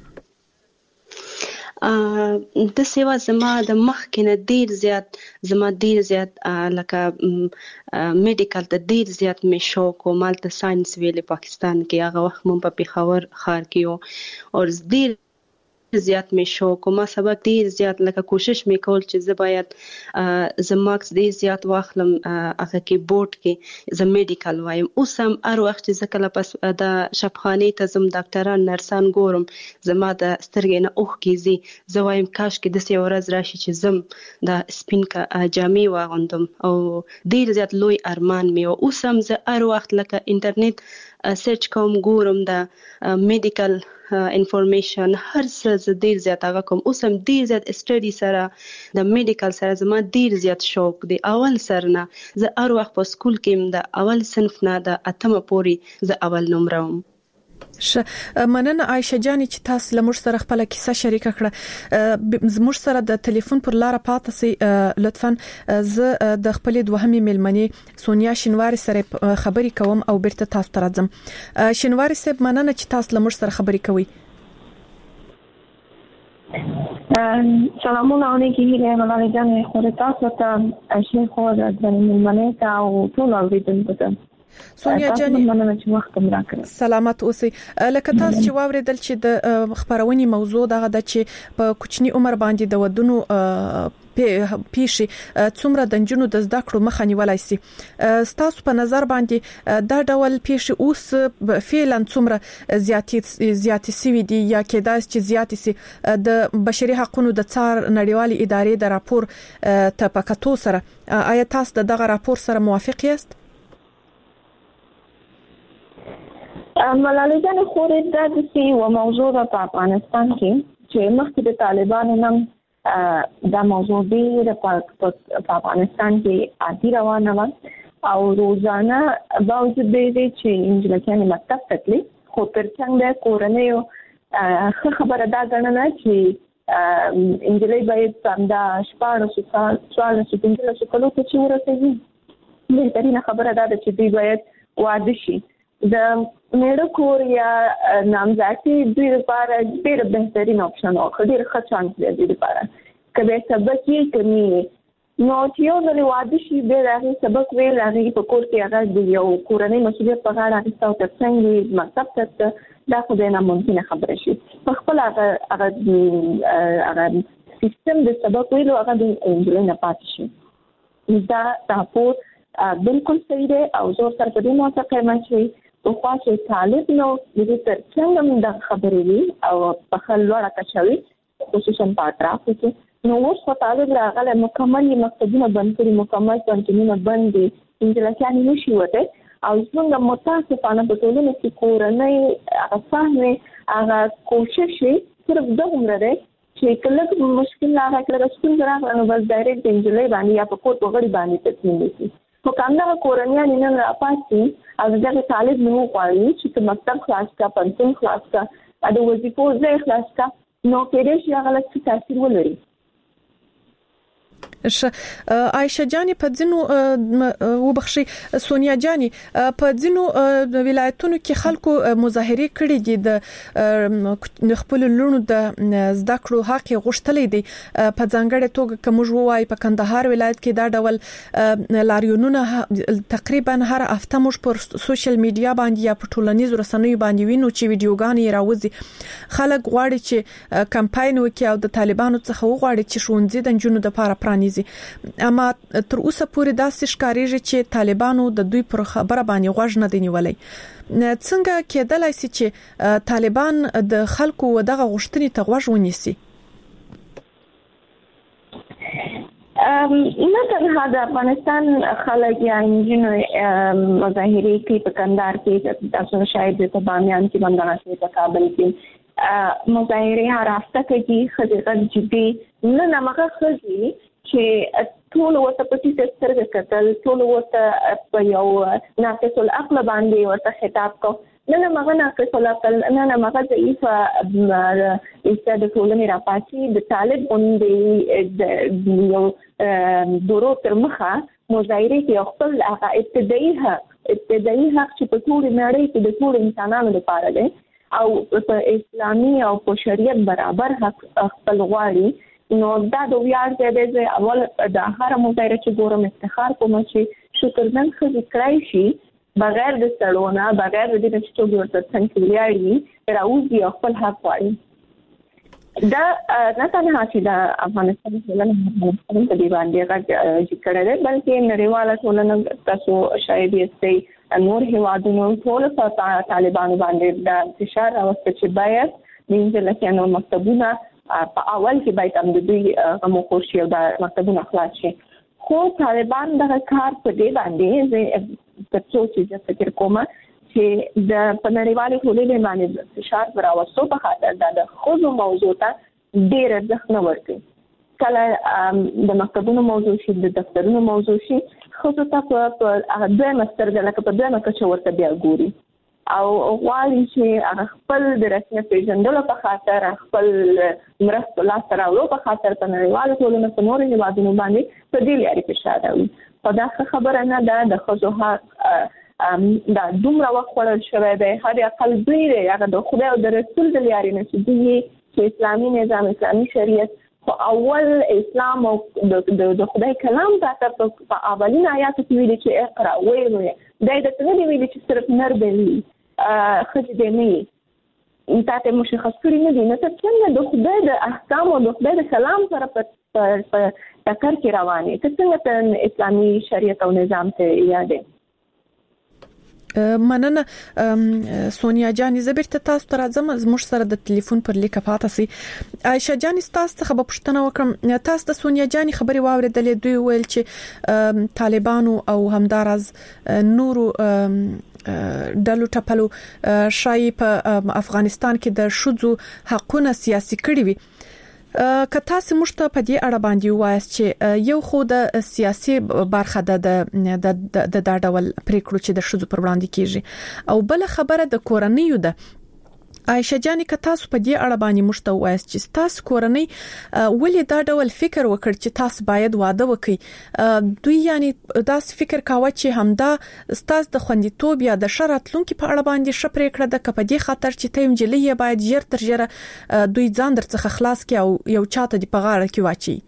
د سیوا زما د مخ کې نه ډیر زیات لکه میډیکل ته ډیر زیات مې شوق او مالته ساينس ویلې پاکستان کې هغه وخت مون په پیښور ښار کې او ډیر زیات مې شوق او ما سبق ډیر زیات لکه کوشش مې کول چې زه باید زه مارکس ډیر زیات واخلم هغه کې بورډ کې زه میډیکل وایم. اوس هم هر وخت چې زه کله پس د شفخانې ته زم ډاکټران نرسان ګورم زما د سترګې نه اوښ کیږي، زه وایم کاش کې د څه ورځ راشي چې زم د سپین جامې واغوندم او ډیر زیات لوی ارمان مې. اوس هم زه هر وخت لکه انټرنیټ سرچ کوم، ګورم د میډیکل انفارمیشن هر څه زه ډیر زیات هغه کوم. اوس هم ډیر زیات سټډي سره د میډیکل سره زما ډیر زیات شوق دی. اول سر نه زه هر وخت په سکول کې د اول صنف نه د 8مه پورې زه اول نمره وم. مننه عائشه جاني چې تاسو لمر سره خپل کیسه شریک کړه. زموږ سره د ټلیفون پر لار پاتې سي لطفا. زه د خپل دوهمې ملمنې سونیا شینواری سره خبرې کوم او بیرته تاسو ته راځم. شینواری صاحب مننه چې تاسو لمر سره خبرې کوي. سلامونه علیکم ملالۍ جان، خو تاسو ته شیخ خو د ملمنې ته او ټول اوریدونکو ته سونیا جاني سلامت اوسئ. لکه تاسو چې واوریدل چې د خبرونې موضوع دغه د چې په کوچني عمر باندې د ودونو پیشي څومره د جنونو د زده کړو مخه نیولای سي، ستاسو په نظر باندې دا ډول پیشي اوس فعلا څومره زیاتې سوي دي یا کېدای چې زیاتې سي؟ د بشري حقوقو د څار نړیوالې ادارې د راپور ته په کتو سره آیا تاسو دغه راپور سره موافق یاست؟ ملالۍ جان، خورې دا د سی و موضوع په افغانستان کې چې مخکې د طالبانو نن دا موضوع ډېره په افغانستان کې عادي روانه وه او روزانه باوجود دې چې نجلۍ مکتب ته تللي، خو ترڅنګ د کورنیو ښه خبره دا ګڼله چې نجلۍ باید په همدا 14 کالو کې چې ورسېږي. بهترینه خبره دا ده چې دوی باید واده شي. د میړه کور یا نامزادي دوی لپاره ډېر بهترین اپشن او ډېر ښه چانس دی دوی لپاره. که به سبق یې کمی نو چې یو ځل واده شي بیا د هغې سبق ویل هغې په کور کې هغه د یو کورنۍ مسؤلیت په غاړه اخیسته او ترڅنګ مکتب ته دا خو د ناممکنه خبره شي. په خپل هغه سیستم د سبق ویلو هغه د نجلۍ نه پاتې شي. دا راپور بالکل صحیح دی او زه سره په دې موافقه یم چې په خوا چې طالب نو د تر څنګه د خبرې وي او په خل لوړه کچوي خصوصا په اطرافو کې نو اوس په طالب راغله مکمل مکتبونه بند کړي مکمل پنځونه بند دي انجلاسیان نشي وته او څنګه متاسفانه په ټولنه کې کورنۍ هغه فهمه هغه کوشش صرف د عمر ده چې کله مشکل راغی کله سکول راغی نو بس ډایرکټ انجلې باندې یا په کوټ وغړي باندې تصمیم نیسي خو کله کورنۍ نه راپاتې او دغه طالب نو غواړي چې مکتب خلاص کا پنځم خلاص کا د وظیفو ځای خلاص کا نو کېدې چې هغه لږ تاثیر ولري. عائشه جانی په ځینو وبخشي سونیا جانی په ځینو ولایتونو کې خلکو مظاهره کړې دي د خپل لونو د زده کړو حق غوښتلې دي په ځانګړې توګه کوم جوړوي په کندهار ولایت کې دا ډول لاریونونه تقریبا هر هفته موږ پر سوشل میډیا باندې یا په ټولنیزو رسنیو باندې وینو چې ویډیوګانې راوځي خلک غواړي چې کمپاین وکړي او د طالبانو څخه وغواړي چې ښوونځي د جنونو د لپاره پرانیزي اما تر اوسه پورې داسې ښکاریږي چې طالبانو د دوی پر خبره باندې غوږ نه دی نیولای څنګه کېدلای شي چې طالبان د خلکو دغه غوښتنې ته غوږ ونیسي نه تنها د افغانستان خلک یا انجینو مظاهره کې په کندهار کې تاسو شاید په بامیان کې باندې په کابل کې مظاهره هر هفته کې خځې جدي نه مخه خځې چې ټول ورته پټي سترګې کتل ټول ورته په یو ناقص العقل باندې ورته خطاب کو نه مغه ناقص العقل نه مغه ضعیف استاد ټولنې راپاتې د طالب باندې یو دورو تر مخه مظاهره کې خپل هغه ابتدایي حق چې په ټول نړۍ کې د ټول انسانانو لپاره دی او په اسلامي او په شریعت برابر حق خپل غواړي نو دا د ویاړ ځای دی اول د هر مظاهره چې ګورم افتخار کوم چې شکرمن خو کړای شي بغیر د سړونه بغیر د دې چې ورته څنګه ویاړي راوځي خپل حق غواړي دا نه تنها چې د افغانستان ټولنه په دې باندې راځي کړه بلکې نړیواله ټولنه تاسو شاید یې نور هیوادونو ټول په طالبانو باندې د فشار راوستي چې باید د انجلاسیانو مکتبونه په اول کې باید هم د دوی مخورشي او د مکتبونو خلاص شي خو طالبان دغه کار په دې باندې زه څه چې فکر کوم چې د پنځوالي ټولنې باندې فشار راوستو په خاطر د خوځو موضوع ته ډېر ځخ نه ورکړي کله د مکتبونو موضوع شي د دفترونو موضوع شي خوځو ته په دوه مستر د لکه په دوه مکه ورته بیا ګوري او غواړي چې خپل د رسمیت پیژندلو په خاطر خپل مرسته لاس راوړو په خاطر په نړیواله ټولنه په نورو هیوادونو باندې په دې لاري فشار راوړي په دا خبره نه ده د خزو حق دا دومره وخت ورل شوی دی هر اقل دوی دی هغه د خدای او د رسول د لاري نه چې اسلامي نظام اسلامي شریعت خو اول اسلام او د خدای کلام ته په اولین آیات کې ویل چې اقرا وایي دا د څه دی ویل چې صرف نر دی خځې دې نه تاسو مشخص کړی نه دي نو څنګه د خدای د احکام او د خدای د کلام سره په ټکر کې روانه ته څنګه اسلامي شریعت او نظام ته یادې مننه سونیا جانی زبرته تاسو ته راځم زموږ سره د ټلیفون پر لیکه پاتې سي عائشه جانی تاسو ته خبر پښتنه وکم تاسو د سونیا جانی خبري واوریدلې دوی ویل چې طالبانو او همدارز نورو ډلو ټپلو شای په افغانستان کې د شذو حقونه سیاسي کړي وي که تاسو مشته په دې اړه باندې وایاست چې یو خو د سیاسي برخه د ډول پریکړو چې د شذو پر وړاندې کیږي او بل خبره د کورنیو ده عائشه جانی که تاسو په دې اړه باندې مشته وایاست چې تاسو کورنۍ ولې دا ډول فکر وکړ چې تاسو باید واده وکړي دوی یعنی تاسو فکر کاوه چې همدا تاسو د خوندیتوب یا د شرطلونکو په اړه باندې شپره کړه د کپدي خاطر چې تیم جلې باید ژر تر ژره دوی ځان درڅخه خلاص کړي او یو چاته دی په غاړه کې واچي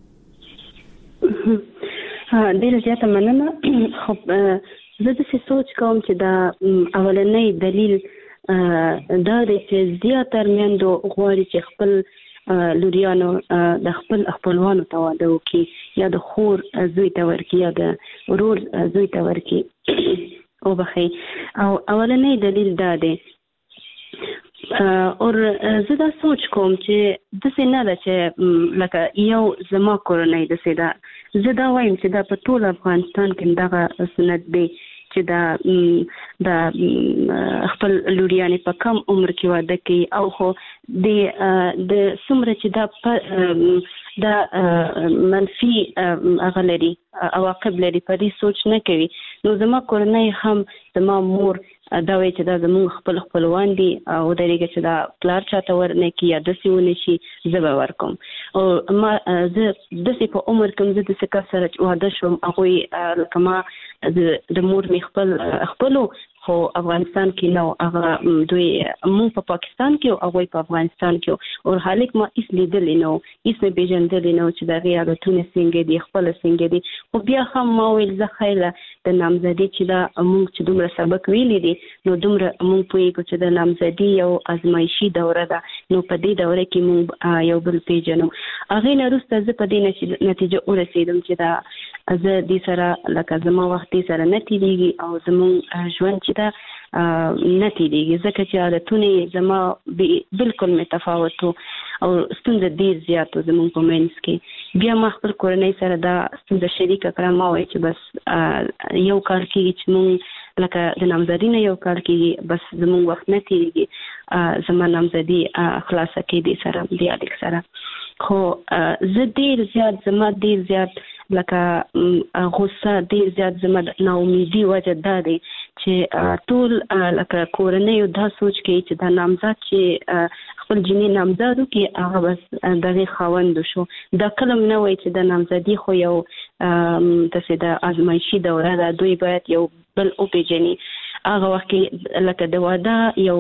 ډیر زیاته مننه خو زه د سوچ کوم چې دا اولنۍ دلیل دا د زیاتره میندو غواړي چې خپل لوريانو د خپلوانو ته واده وکي یا د خور زوی ته ورکي یا د ورور زوی ته ورکي او بخي او اولنې دلیل دا دی اور زه دا سوچ کوم چې د څه نه ده چې لکه یو زما کورنۍ د څه ده زه دا وایم چې دا په ټول افغانستان کې دغه سنت دی چې دا خپل لوريانې په کم عمر کې واده کوي او خو د څومره چې دا منفي اغلري عواقب لري په دې سوچ نه کوي نو زما کورنۍ هم زما مور دا وایي چې دا زموږ خپلوان دي او درېږي چې دا پلار چاته ورنه کی یا د سیونه شي زه به ورکوم او ما زه د سې په عمر کې زه د څه کسر واده شوم هغه لکه ما د مور می خپلو خو افغانستان کې نو هغه دوی مو په پاکستان کې او هغه په افغانستان کې او حالک ما اس لیدل نو اس می بجندل نو چې دا غیابتونه څنګه دي خپل څنګه دي خو بیا هم ما ویل زه خیله د نامزدي چې دا موږ چې دومره سبق ویلې دي نو دومره موږ پوهیږو چې د نامزدي یو ازمایشي دوره ده نو په دې دوره کې موږ یو بل پیژنو هغه نه وروسته زه په دې نتیجه ورسېدم چې دا زه دې سره لکه زما وخت سره نه تیریږي او زموږ ژوند چې دا نه تیریږي ځکه چې عادتونه زما بالکل متفاوت او ستونزه ډیر زیات زموږ په منځ کې بیا ما خپل کورنۍ سره دا ستونزه شریکه کړم ما وایي چې بس یو کال کې چې موږ لکه د نامزدي نه یو کال کې بس زموږ وخت نه تیریږي زما نامزدي خلاصه کې دي سره دی الیک سره خو زه ډیر زیات لکه غوسه ډیر زیات زما نا امیدي وجه ده دي چې ټول لکه کورنۍ دا سوچ کوي چې دا نامزد چې خپل جنې نامزادو کې هغه بس دغه خاوند شو دا کلم نه وای چې د نامزدي خو یو د ازمایشي دوره ده دوی باید یو بل او پیجني هغه وخت کې لکه د واده یو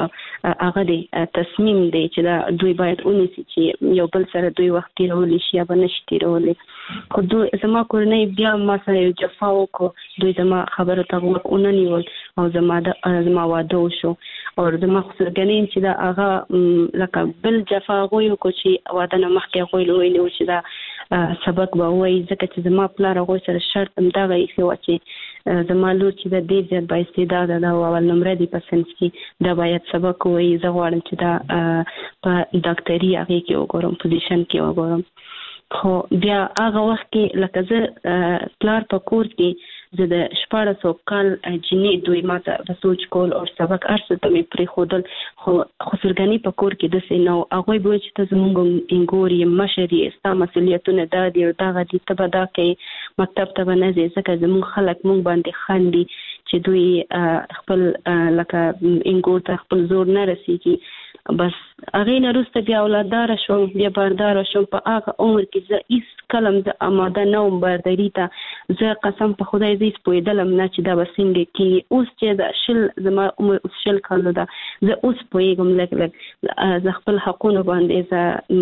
هغه دی تصمیم دی چې دا دوی باید ونیسي چې یو بل سره دوی وخت تیرول شي یا بنشي تیرول خو دوی زما کورنۍ بیا ما سره یو جفا وکړو دوی زما خبرو ته غوږ ونه نیول او زما واده وشو او زما خصوصګنین چې دا هغه لکه بل جفا غوي کو چې واده نه مخکې غوي ویلو چې دا سبق به وایي ځکه چې زما پلار غوي سره شرط هم دا غي چې زما لور چې د دې ځای به استعداد ده او اول نمبر دی په سنس کې دا باید سبق وایي زه غواړم چې دا په ډاکټري هغه کې وګورم پوزیشن کې وګورم خو بیا هغه وخت کې لکه زه پلار په کور کې زه د 1400 کال جنې دوی ماته د سوچ کول او سبق ارسه ته می پری خودل خو خسرګنی په کور کې د سينو هغه به چې ته زمونږ انګوري مشري استا مسولیتونه د دې دغه دي ته بدا کې مکتب ته نه ځي ځکه زمونږ خلک مونږ باندې خاندي چې دوی خپل لکه انګور ته خپل زور نه رسیږي بس هغه نه روسته بیا اولادار شو بیا باردار شو په هغه عمر کې زه هیڅ کلم زه آماده نه وم بارداري ته زه قسم په خدای زه پوهېدلم نه چې دا به څنګه کېږي اوس چې د زما عمر اوس 10 کالو ده زه اوس پوهېږم لږ زه خپل حقونه باندې زه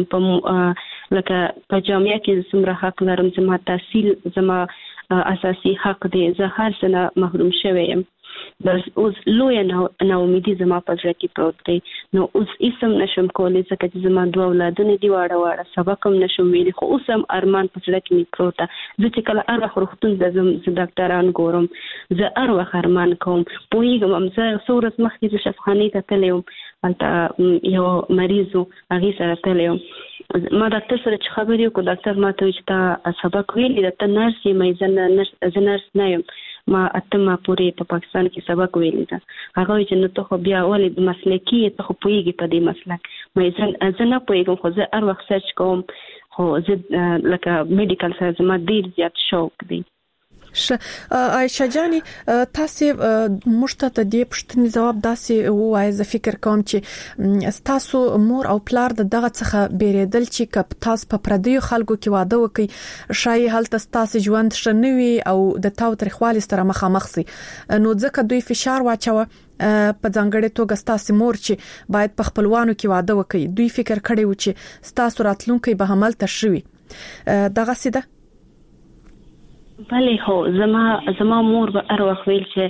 په لکه په جامعه کې څومره حق لرم زما تحصیل زما اساسي حق دی زه هر څه نه محروم شوی یم بس اوس لوی نه امیدي زما په ځای کې پروت دی نو اوس اسم نشم کولای ځکه چې زما دوه اولادونه دی واړه سبق هم نشم ویلي خو اوس هم ارمان په ځای کې پروت زه چې کله هر وخت روغتون د ډاکټران ګورم زه هر وخت ارمان کوم پوهیږم هم زه څورس مخکې د شفاخانې ته تللی وم هلته یو مریض و هغې سره تللی وم ما ډاکټر سره چې خبرې وکړو ډاکټر ما ته وایي چې تا سبق ویلي ده ته نرس یې زه نرس نه یم ما اتمه پورې په پاکستان کې سبق ویلی ده هغه وایي چې نو ته خو بیا ولې مسلکي ته خو پوهېږي په دې مسلک زه نه پوهېږم خو زه هر وخت سرچ کوم خو زه لکه میډیکل سره زما ډېر زیات شوق دی عائشہ جاني تاسو مشته د دې پښتنې جواب داسې وایي زه فکر کوم چې تاسو مور او پلار دغه څخه بیریدل چې کپ تاسو په پردیو خلکو کې واده وکي شای هلته تاسو ژوند شنوي او د تاو تاریخوالي سره مخامخ سي نو ځکه دوی فشار واچوه په ځانګړې توګه تاسو مور چې باید په خپلوانو کې واده وکي دوی فکر کړي و چې تاسو راتلونکي به عمل تشوي دغه سیده بله هو زما مور به هر وخت ویل چې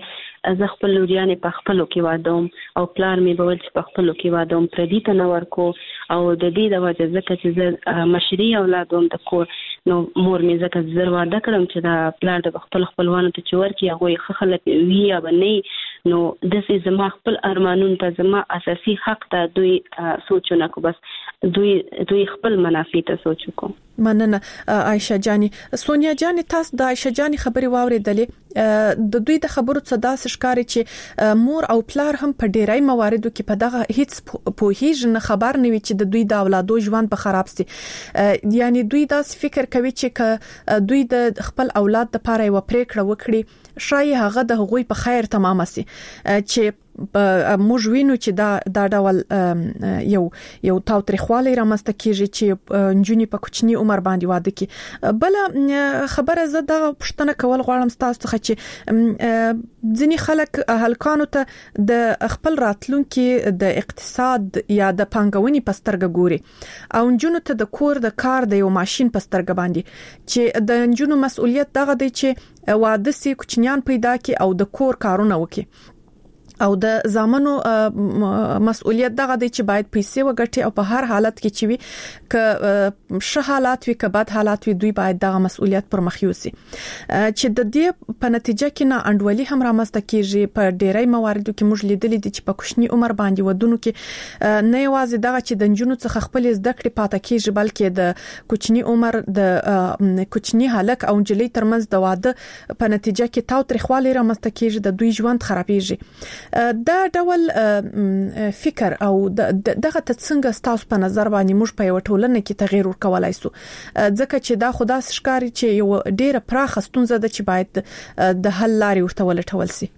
زه خپل لوریانې په خپلو کې وادوم او پلار مې به ول چې په خپلو کې وادوم پردي ته نه ورکو او د دې د وجه ځکه چې زه مشري اولاد وم د کور نو مور مې ځکه زه واده کړم چې دا پلار د خپل خپلوانو ته چې ورکړي هغوی ښه خلک وي یا به نه نو داسې زما خپل ارمانونو ته زما اساسي حق ته دوی سوچ نه کو بس دوی خپل منافع ته سوچ کو. مننه عائشه جاني. سونیا جاني تاسو د عائشه جاني خبري واوریدلې د دوی د خبرو څخه داسې ښکاري چې مور او پلار هم په ډیرای مواردو کې په دغه هیڅ پوهیږي نه خبر نه وي چې د دوی د اولادو ژوند په خراب سي. یعنی دوی داسې فکر کوي چې دوی د خپل اولاد لپاره یو پریکړه وکړي شاید هغه د هغوی په خیر تمام سي چې موږ وینو چې دا ډول یو تاوتریخوالی رامنځته کیږي چې نجونې په کوچني عمر باندې واده کوي. بل خبره زه دا پوښتنه کول غواړم تاسو څخه چې ځینې خلک هلکانو ته د خپل راتلونکي د اقتصاد یا د پانګونې په سترګه ګوري او نجونو ته د کور د کار د یو ماشين په سترګه باندې چې د نجونو مسؤلیت دغه دی چې واده سي کوچنیان پیدا کړي او د کور کارونه وکړي او د زامنو مسؤلیت دغه دی چې باید پیسې وګټي او په هر حالت کې چې وي که ښه حالات وي که بد حالات وي دوی باید دغه مسؤلیت پر مخ یوسي چې د دې په نتیجه کې نه انډولي هم رامنځته کیږي. په ډیری مواردو کې موږ لیدلې دي چې په کوچني عمر باندې ودونو کې نه یوازې دغه چې د نجونو څخه خپل زده کړې پاتې کیږي بلکې د کوچني عمر د کوچني هلک او نجلۍ ترمنځ د واده په نتیجه کې تاوتریخوالی رامنځته کیږي د دوی ژوند خرابېږي. دا ډول فکر او دغه څنګه تاسو په نظر باندې موږ په یو ټولنه کې تغیر ورکولای شو ځکه چې دا خدا ښکاری چې یو ډیره پراخه ستونزه ده چې باید د حل لارې ورته ولټول شي.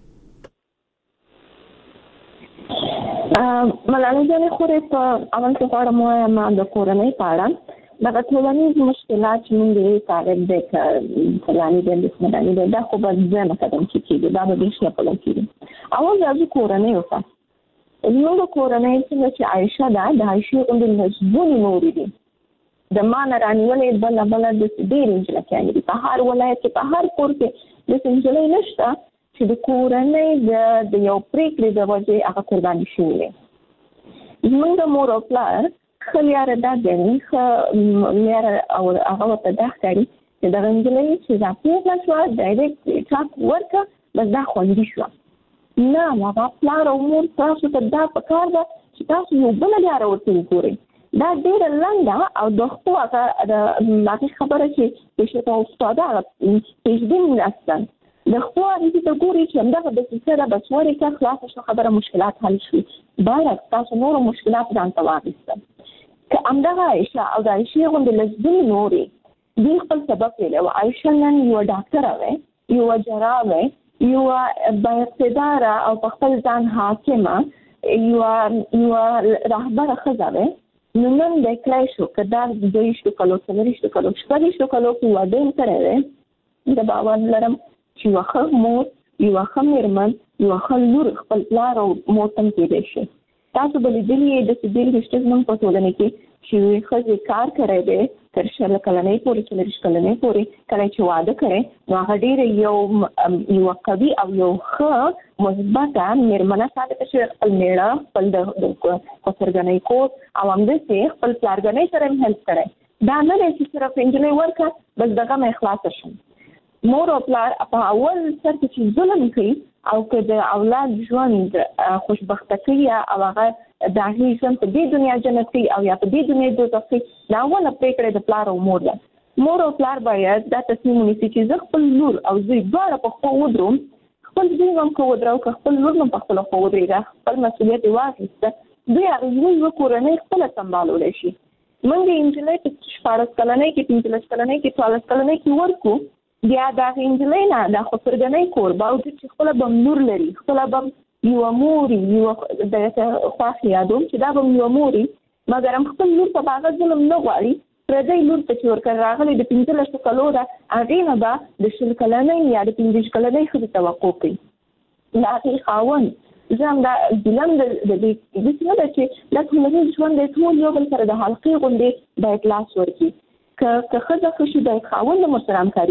ملالۍ جانې خورې په اول کې غواړم وایم د کورنۍ په اړه دغه ټولنیز مشکلات چې موږ یې تعریف دی فلاني دی بسمداني دی دا خو به ځنه قدم کېږي دا به بیخي په لکه کېږي اول راځي کورنۍ وکړه. زموږ کورنۍ څنګه چې عایشه ده د عایشې غوندې مضبوطې مورې دي د ما نه رانیولې بله د ډېرې نجلکیانې دي په هر ولایت کې په هر کور کې داسې نجلۍ نشته چې د کورنۍ د یو پرېکړې د وجې هغه قرباني شوې وي. زموږ د مور او پلار ښه لیاره دا ګڼي ښه لیاره او هغه ورته دا ښکاري چې دغه نجلۍ چې دا پېغله شوه ډایرکټ چاک ورکړه بس دا خوندي شوه. نه هغه پلار او مور تاسو ته دا پکار ده چې تاسو یو بله لیاره ورته وګورئ. دا ډېره لنډه او د خپو هغه خبره چې پیشته استاده هغه پیشبین هستن د خپو هغې ته ګورئ چې همدغه دسیسه ده بس ورکړه خلاصه شوه خبره مشکلات حل شوي. برعکس تاسو نورو مشکلات ځان ته واخیستل که همدغه عایشه او د عایشې غوندې لسګونې نورې دوی خپل سبق ویلی و. عایشه نن یوه ډاکټره وی یوه جراح وی یوه بااقتداره او په خپل ځان حاکمه یوه رهبره ښځه وی نو نن دی کلی شو که دا 22 کلو 24 کلو 26 کلو کې واده یې کړی دی د باور لرم چې یوه ښه مور یوه ښه مېرمن یوه ښه لور خپل پلار او مور ته هم کېدی شي. تاسو به لیدلي یې داسې ډېرې شته زموږ په ټولنه کې چې یوې ښځې کار کړی دی تر 20 کلنۍ پورې 40 کلنۍ پورې کله چې واده کړی نو هغه ډېره یوه قوي او یو ښه مثبته مېرمنه ثابته شوې خپل مېړه خپل د خسرګنۍ کور او همداسې خپل پلارګنۍ سره هم هیلپ کړی. دا نه دی چې صرف نجلۍ ورکړه بس دغه مې خلاصه شم. مور او پلار په اول سر کې چې ظلم کوي او که د اولاد ژوند خوشبخته کوي او هغه د هغې ژوند په دې دنیا جنت کوي او یا په دې دنیا دوزخ کوي دا اوله پرېکړه د پلار او مور ده. مور او پلار باید دا تصمیم ونیسي چې زه خپل لور او زوی دواړه په خپل ودروم خپل زوی هم که ودرو که خپل لور هم په خپله خوا ودرېږه خپل مسؤلیت یې واخیسته دوی هغه یوه کورنۍ خپله سمبالولی شي. موږ د نجلۍ په 14 کلنۍ کې 15 کلنۍ کې 14 کلنۍ کې ورکو بیا د هغې نجلۍ نه د خسرګنۍ کور باوجود چې خپله به لور لري خپله به یوه مور یوه خواښ یادوم چې دا به یوه مور مګر هم خپل لور ته به هغه ظلم نه غواړي پردی لور ته چې ورکړ راغلی د 15 کلو ده هغې نه به د 20 کلنۍ یا د 15 کلنۍ ښځې توقع کوي. د هغې خاوند زه هم دا ګیلم د دې داسې نه ده چې دا ټولنیز ژوند دی ټول یو بل سره د حلقې غوندې باید لاس ورکړي. که ښځه ښه شي باید خاوند هم ورسره همکاري وکړي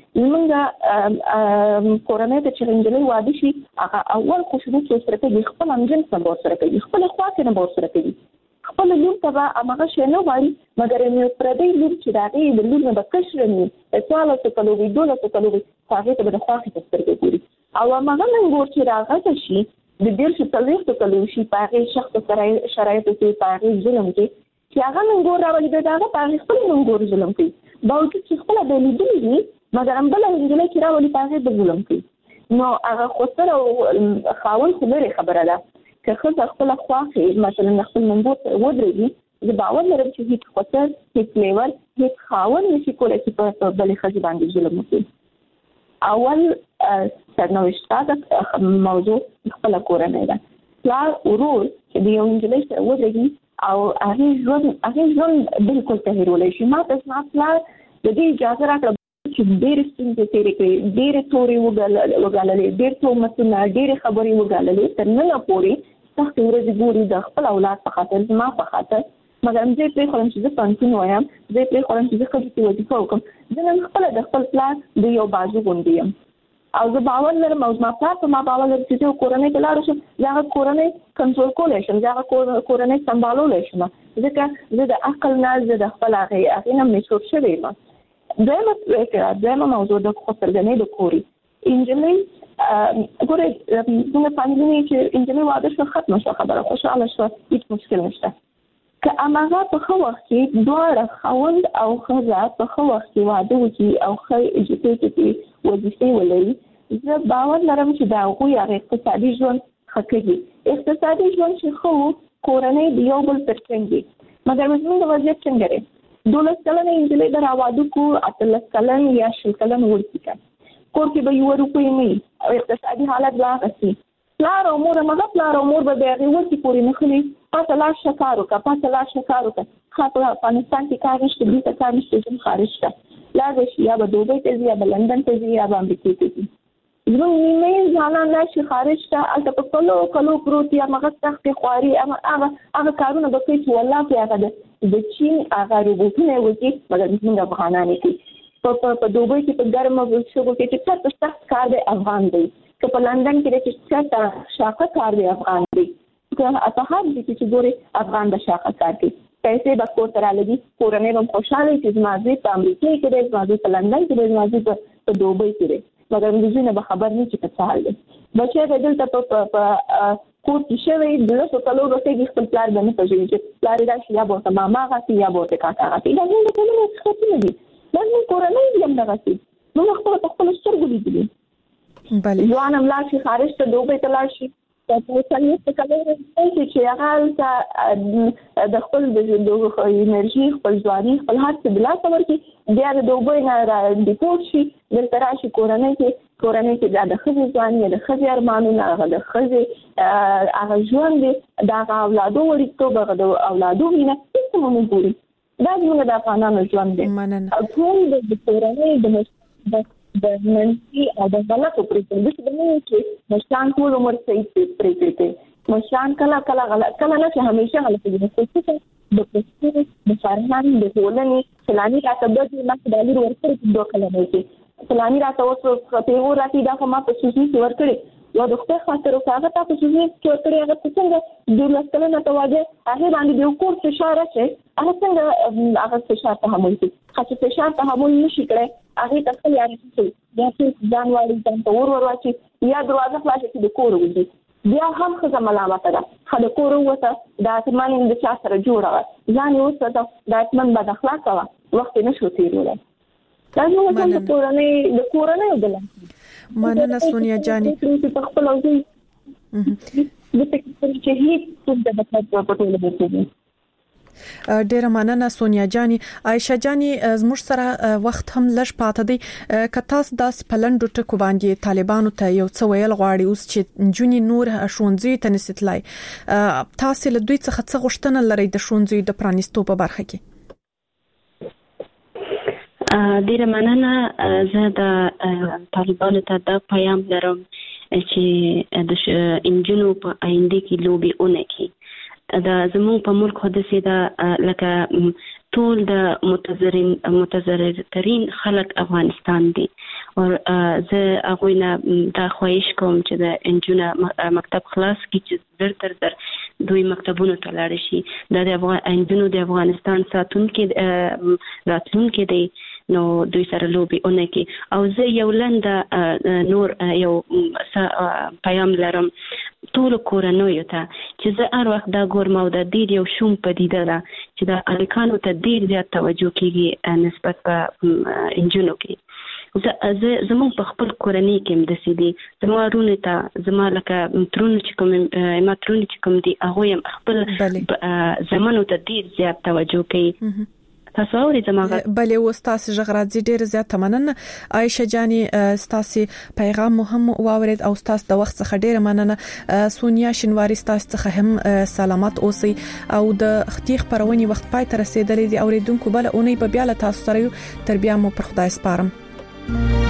زمونږ کورنۍ ته چې انجلۍ واده شي هغه اول خوشبو چې سره کوي خپل امجن سره سره کوي خپل خواته نه سره کوي خپل لور ته هغه شی نه وایي مګر یې پردی لور چې داغه د لور نه بکشرني سوال څه کولوي دوله څه کولوي هغه ته د خواته سره کوي او هغه منګور چې راغته شي د دې چې تلويخ ته کولوي شي په شخص سره شرایط کې په ظلم کې چې هغه منګور راولي دا هغه په خپل منګور ظلم کوي باوجود چې خپل د لیدلې مګر هم بل انجلۍ چې راولي په د ظلم کوي نو هغه خو سره خاون خبره ده که خزه خپل خواخي مثلا خپل منګور ودرېږي زه باور لرم چې هیڅ خطر هیڅ لیول هیڅ خاون نشي کولای چې په بل خزه باندې ظلم وکړي اول سرنوشت موضوع خپل کورنۍ ده پلار ورور چې د یو انجلۍ سره ودرېږي او هغه ژوند بالکل تغیرولای شي ما ته پلار د دې اجازه راکړه چې ډېر ستونزې تېرې کړې ډېر تورې وګاللې ډېر تهمتونه ډېرې خبرې وګاللې تر ننه پورې سختې ورځې ګوري د خپل اولاد په خاطر زما په خاطر مګر زه پرېښودم چې زه پوهنتون وایم زه پرېښودم چې زه ښځو کې وظیفه وکړم زه نن خپله د خپل پلار د یو بازو غوندې یم او زه باور لرم او زما پلار په ما باور لرم چې زه کورنۍ ته لاړ شم زه هغه کورنۍ کنټرول کولی شم زه هغه کورنۍ سمبالولی شم ځکه زه د عقل نه زه د خپل هغې نه میچور شوې یم دویمه موضوع د خسرګنۍ د کوري انجلۍ ګورې زموږ فامیلونه چې انجلۍ واده شوه ختمه شوه خبره خوشحاله شوه هېڅ مشکل نشته که هماغه په ښه وخت کې دواړه خاوند او ښځه په ښه وخت کې واده وکړي او ښه ایجوکیټډ کې وظیفې ولري زه باور لرم چې د هغوی هغه اقتصادي ژوند ښه کوي اقتصادي ژوند چې ښه کورنۍ د یو بل تر څنګ دي مګر زموږ وضعیت څنګه دی 12 کلنه انجلۍ به راواده کړو 18 کلن یا 20 کلن ورسي کور کې به یو روپۍ نه او اقتصادي حالت لا غسي پلار او مور به هغې ورسي پورې نه خلي پاسه لاړ شه کار وکړه په افغانستان کې کار نشته دلته کار نشته ځم خارج ته لاړ شي یا به دوبۍ ته ځي یا به لندن ته ځي یا به امریکې ته ځي زموږ نیمه ځوانان راشي خارج ته هلته په کلو پروت یا هغه سختې خواري هغه کارونه به کوي چې والله کې هغه د چین هغه روبوټونه یې وکړي مګر زموږ افغانان یې کوي په دوبۍ کې په ګرمو شګو کې چې چېرته سخت کار دی افغان دی که په لندن کې چې چېرته شاقه کار دی افغان دی که په هر ځای کې چې ګورې افغان به شاقه کار کوي پیسې به کور ته رالګي کورنۍ به خوشحاله چې زما زوی په امریکې کې دی زما زوی په لندن کې دی زما زوی په دوبۍ کې دی مګر د زوی نه به خبر نه چې په څه حال دی بچی به دلته په کور کې شوی د 10 کلو رسېږي خپل پلار به نه پېژني چې پلار یې راشي یا به ورته ماما غسي یا به ورته کاکا غسي دا زموږ د ټولنې صفتونه دي دا زموږ کورنۍ دي همدغسې موږ خپله په خپلو سترګو لیدلي ځوان هم لاړ شي خارج ته دوبۍ ته لاړ شي چې هغه د خپل د انرژي خپل ځواني خپل هر څه د لاسه ورکړي بیا د دوبۍ نه ډیپورټ شي دلته راشي کورنۍ کې دا د ښځې ځواني د ښځې ارمانونه هغه د ښځې هغه ژوند دی د هغه اولادو وړیتوب هغه د اولادو مینه هېڅ هم ونه ګوري دا زموږ د افغانانو ژوند دی ټول د کورنۍ د منفي او د غلطو پرېکړو چې د چې مشران ټول عمر صحیح پرېکړې کوي مشران کله نه چې همیشه غلطي دي د پښتو د فرهنګ د ټولنې فلاني راته بدې مخ د لور ورکړي 2 کلمې کې فلاني راته اوس په راته دا خو ما په سوسي ورکړي یو د خپل خاطر او هغه تاسو چې ورکړي هغه څنګه د لاسکلنه تواجه هغه باندې یو کور فشار شي هغه څنګه هغه فشار تحمل کوي چې فشار تحمل نشي کړای هغه تاسو یاري چې یا چې ځان واړي ځان ته ورواچي یا دروازه خلاصه کې د کور وځي بیا هم څه ملامت ده خله کور وته د اتمان د چا سره جوړه ځان یو څه د اتمن بد اخلاق وا وخت نشو تیرولای دا نو د کورنۍ ودلته مننه سونیا جاني په خپل اوځي د تکلیف چې هیڅ څه د بدلون په ټول کې ډیره مننه سونیا جاني عائشه جاني زموږ سره وخت هم لږ پاتې دی کتاس داس پلندو ټکو باندې طالبانو ته یو څه ویل غواړي اوس چې جونی نور شونځي ته نسیتلای تاسو له دوی څخه څه غوښتنه لرئ د شونځي د پرانیستو په برخه کې ډیره مننه زه د طالبانو ته دا پیغام لرم چې د انجنونو په آینده کې لوبي اونې کې دا زموږ په ملک حدثه دا لکه ټول د متضررترین خلک افغانستان دي او زه هغه نه دا خواهش کوم چې د انجونو مکتب خلاص کی چې در دوی مکتبونو ته لاړ شي. د انجونو د افغانستان ساتونکو راتلونکو دی نو دوی سره لوبي اونې کې او زه یو لنډه نور یو پیغام لرم ټول کورنوي ته چې زه هر وخت دا ګورم او د دې یو شوم پدیده ده چې د الکانو ته ډیر زیات توجه کیږي نسبت په انجونو کې. زموږ په خپل کورنۍ کې هم د سیدي زما رونه ته زما لکه ترونه چې کوم دي هغه خپل زمانو ته ډیر زیات توجه کوي. تاسو اورئ زموږ بلې وستاسو ژغراځي ډیر زیات مننه عائشه جاني ستاسو پیغام هم واورید او ستاسو د وخت څخه ډیر مننه. سونیا شنواری ستاسو څخه هم سلامات اوسئ او د اختیخ پرونی وخت پای تر رسیدلې دي اوریدونکو بل اونۍ په بیا له تاسو سره تر بیا مو پر خدای سپارم.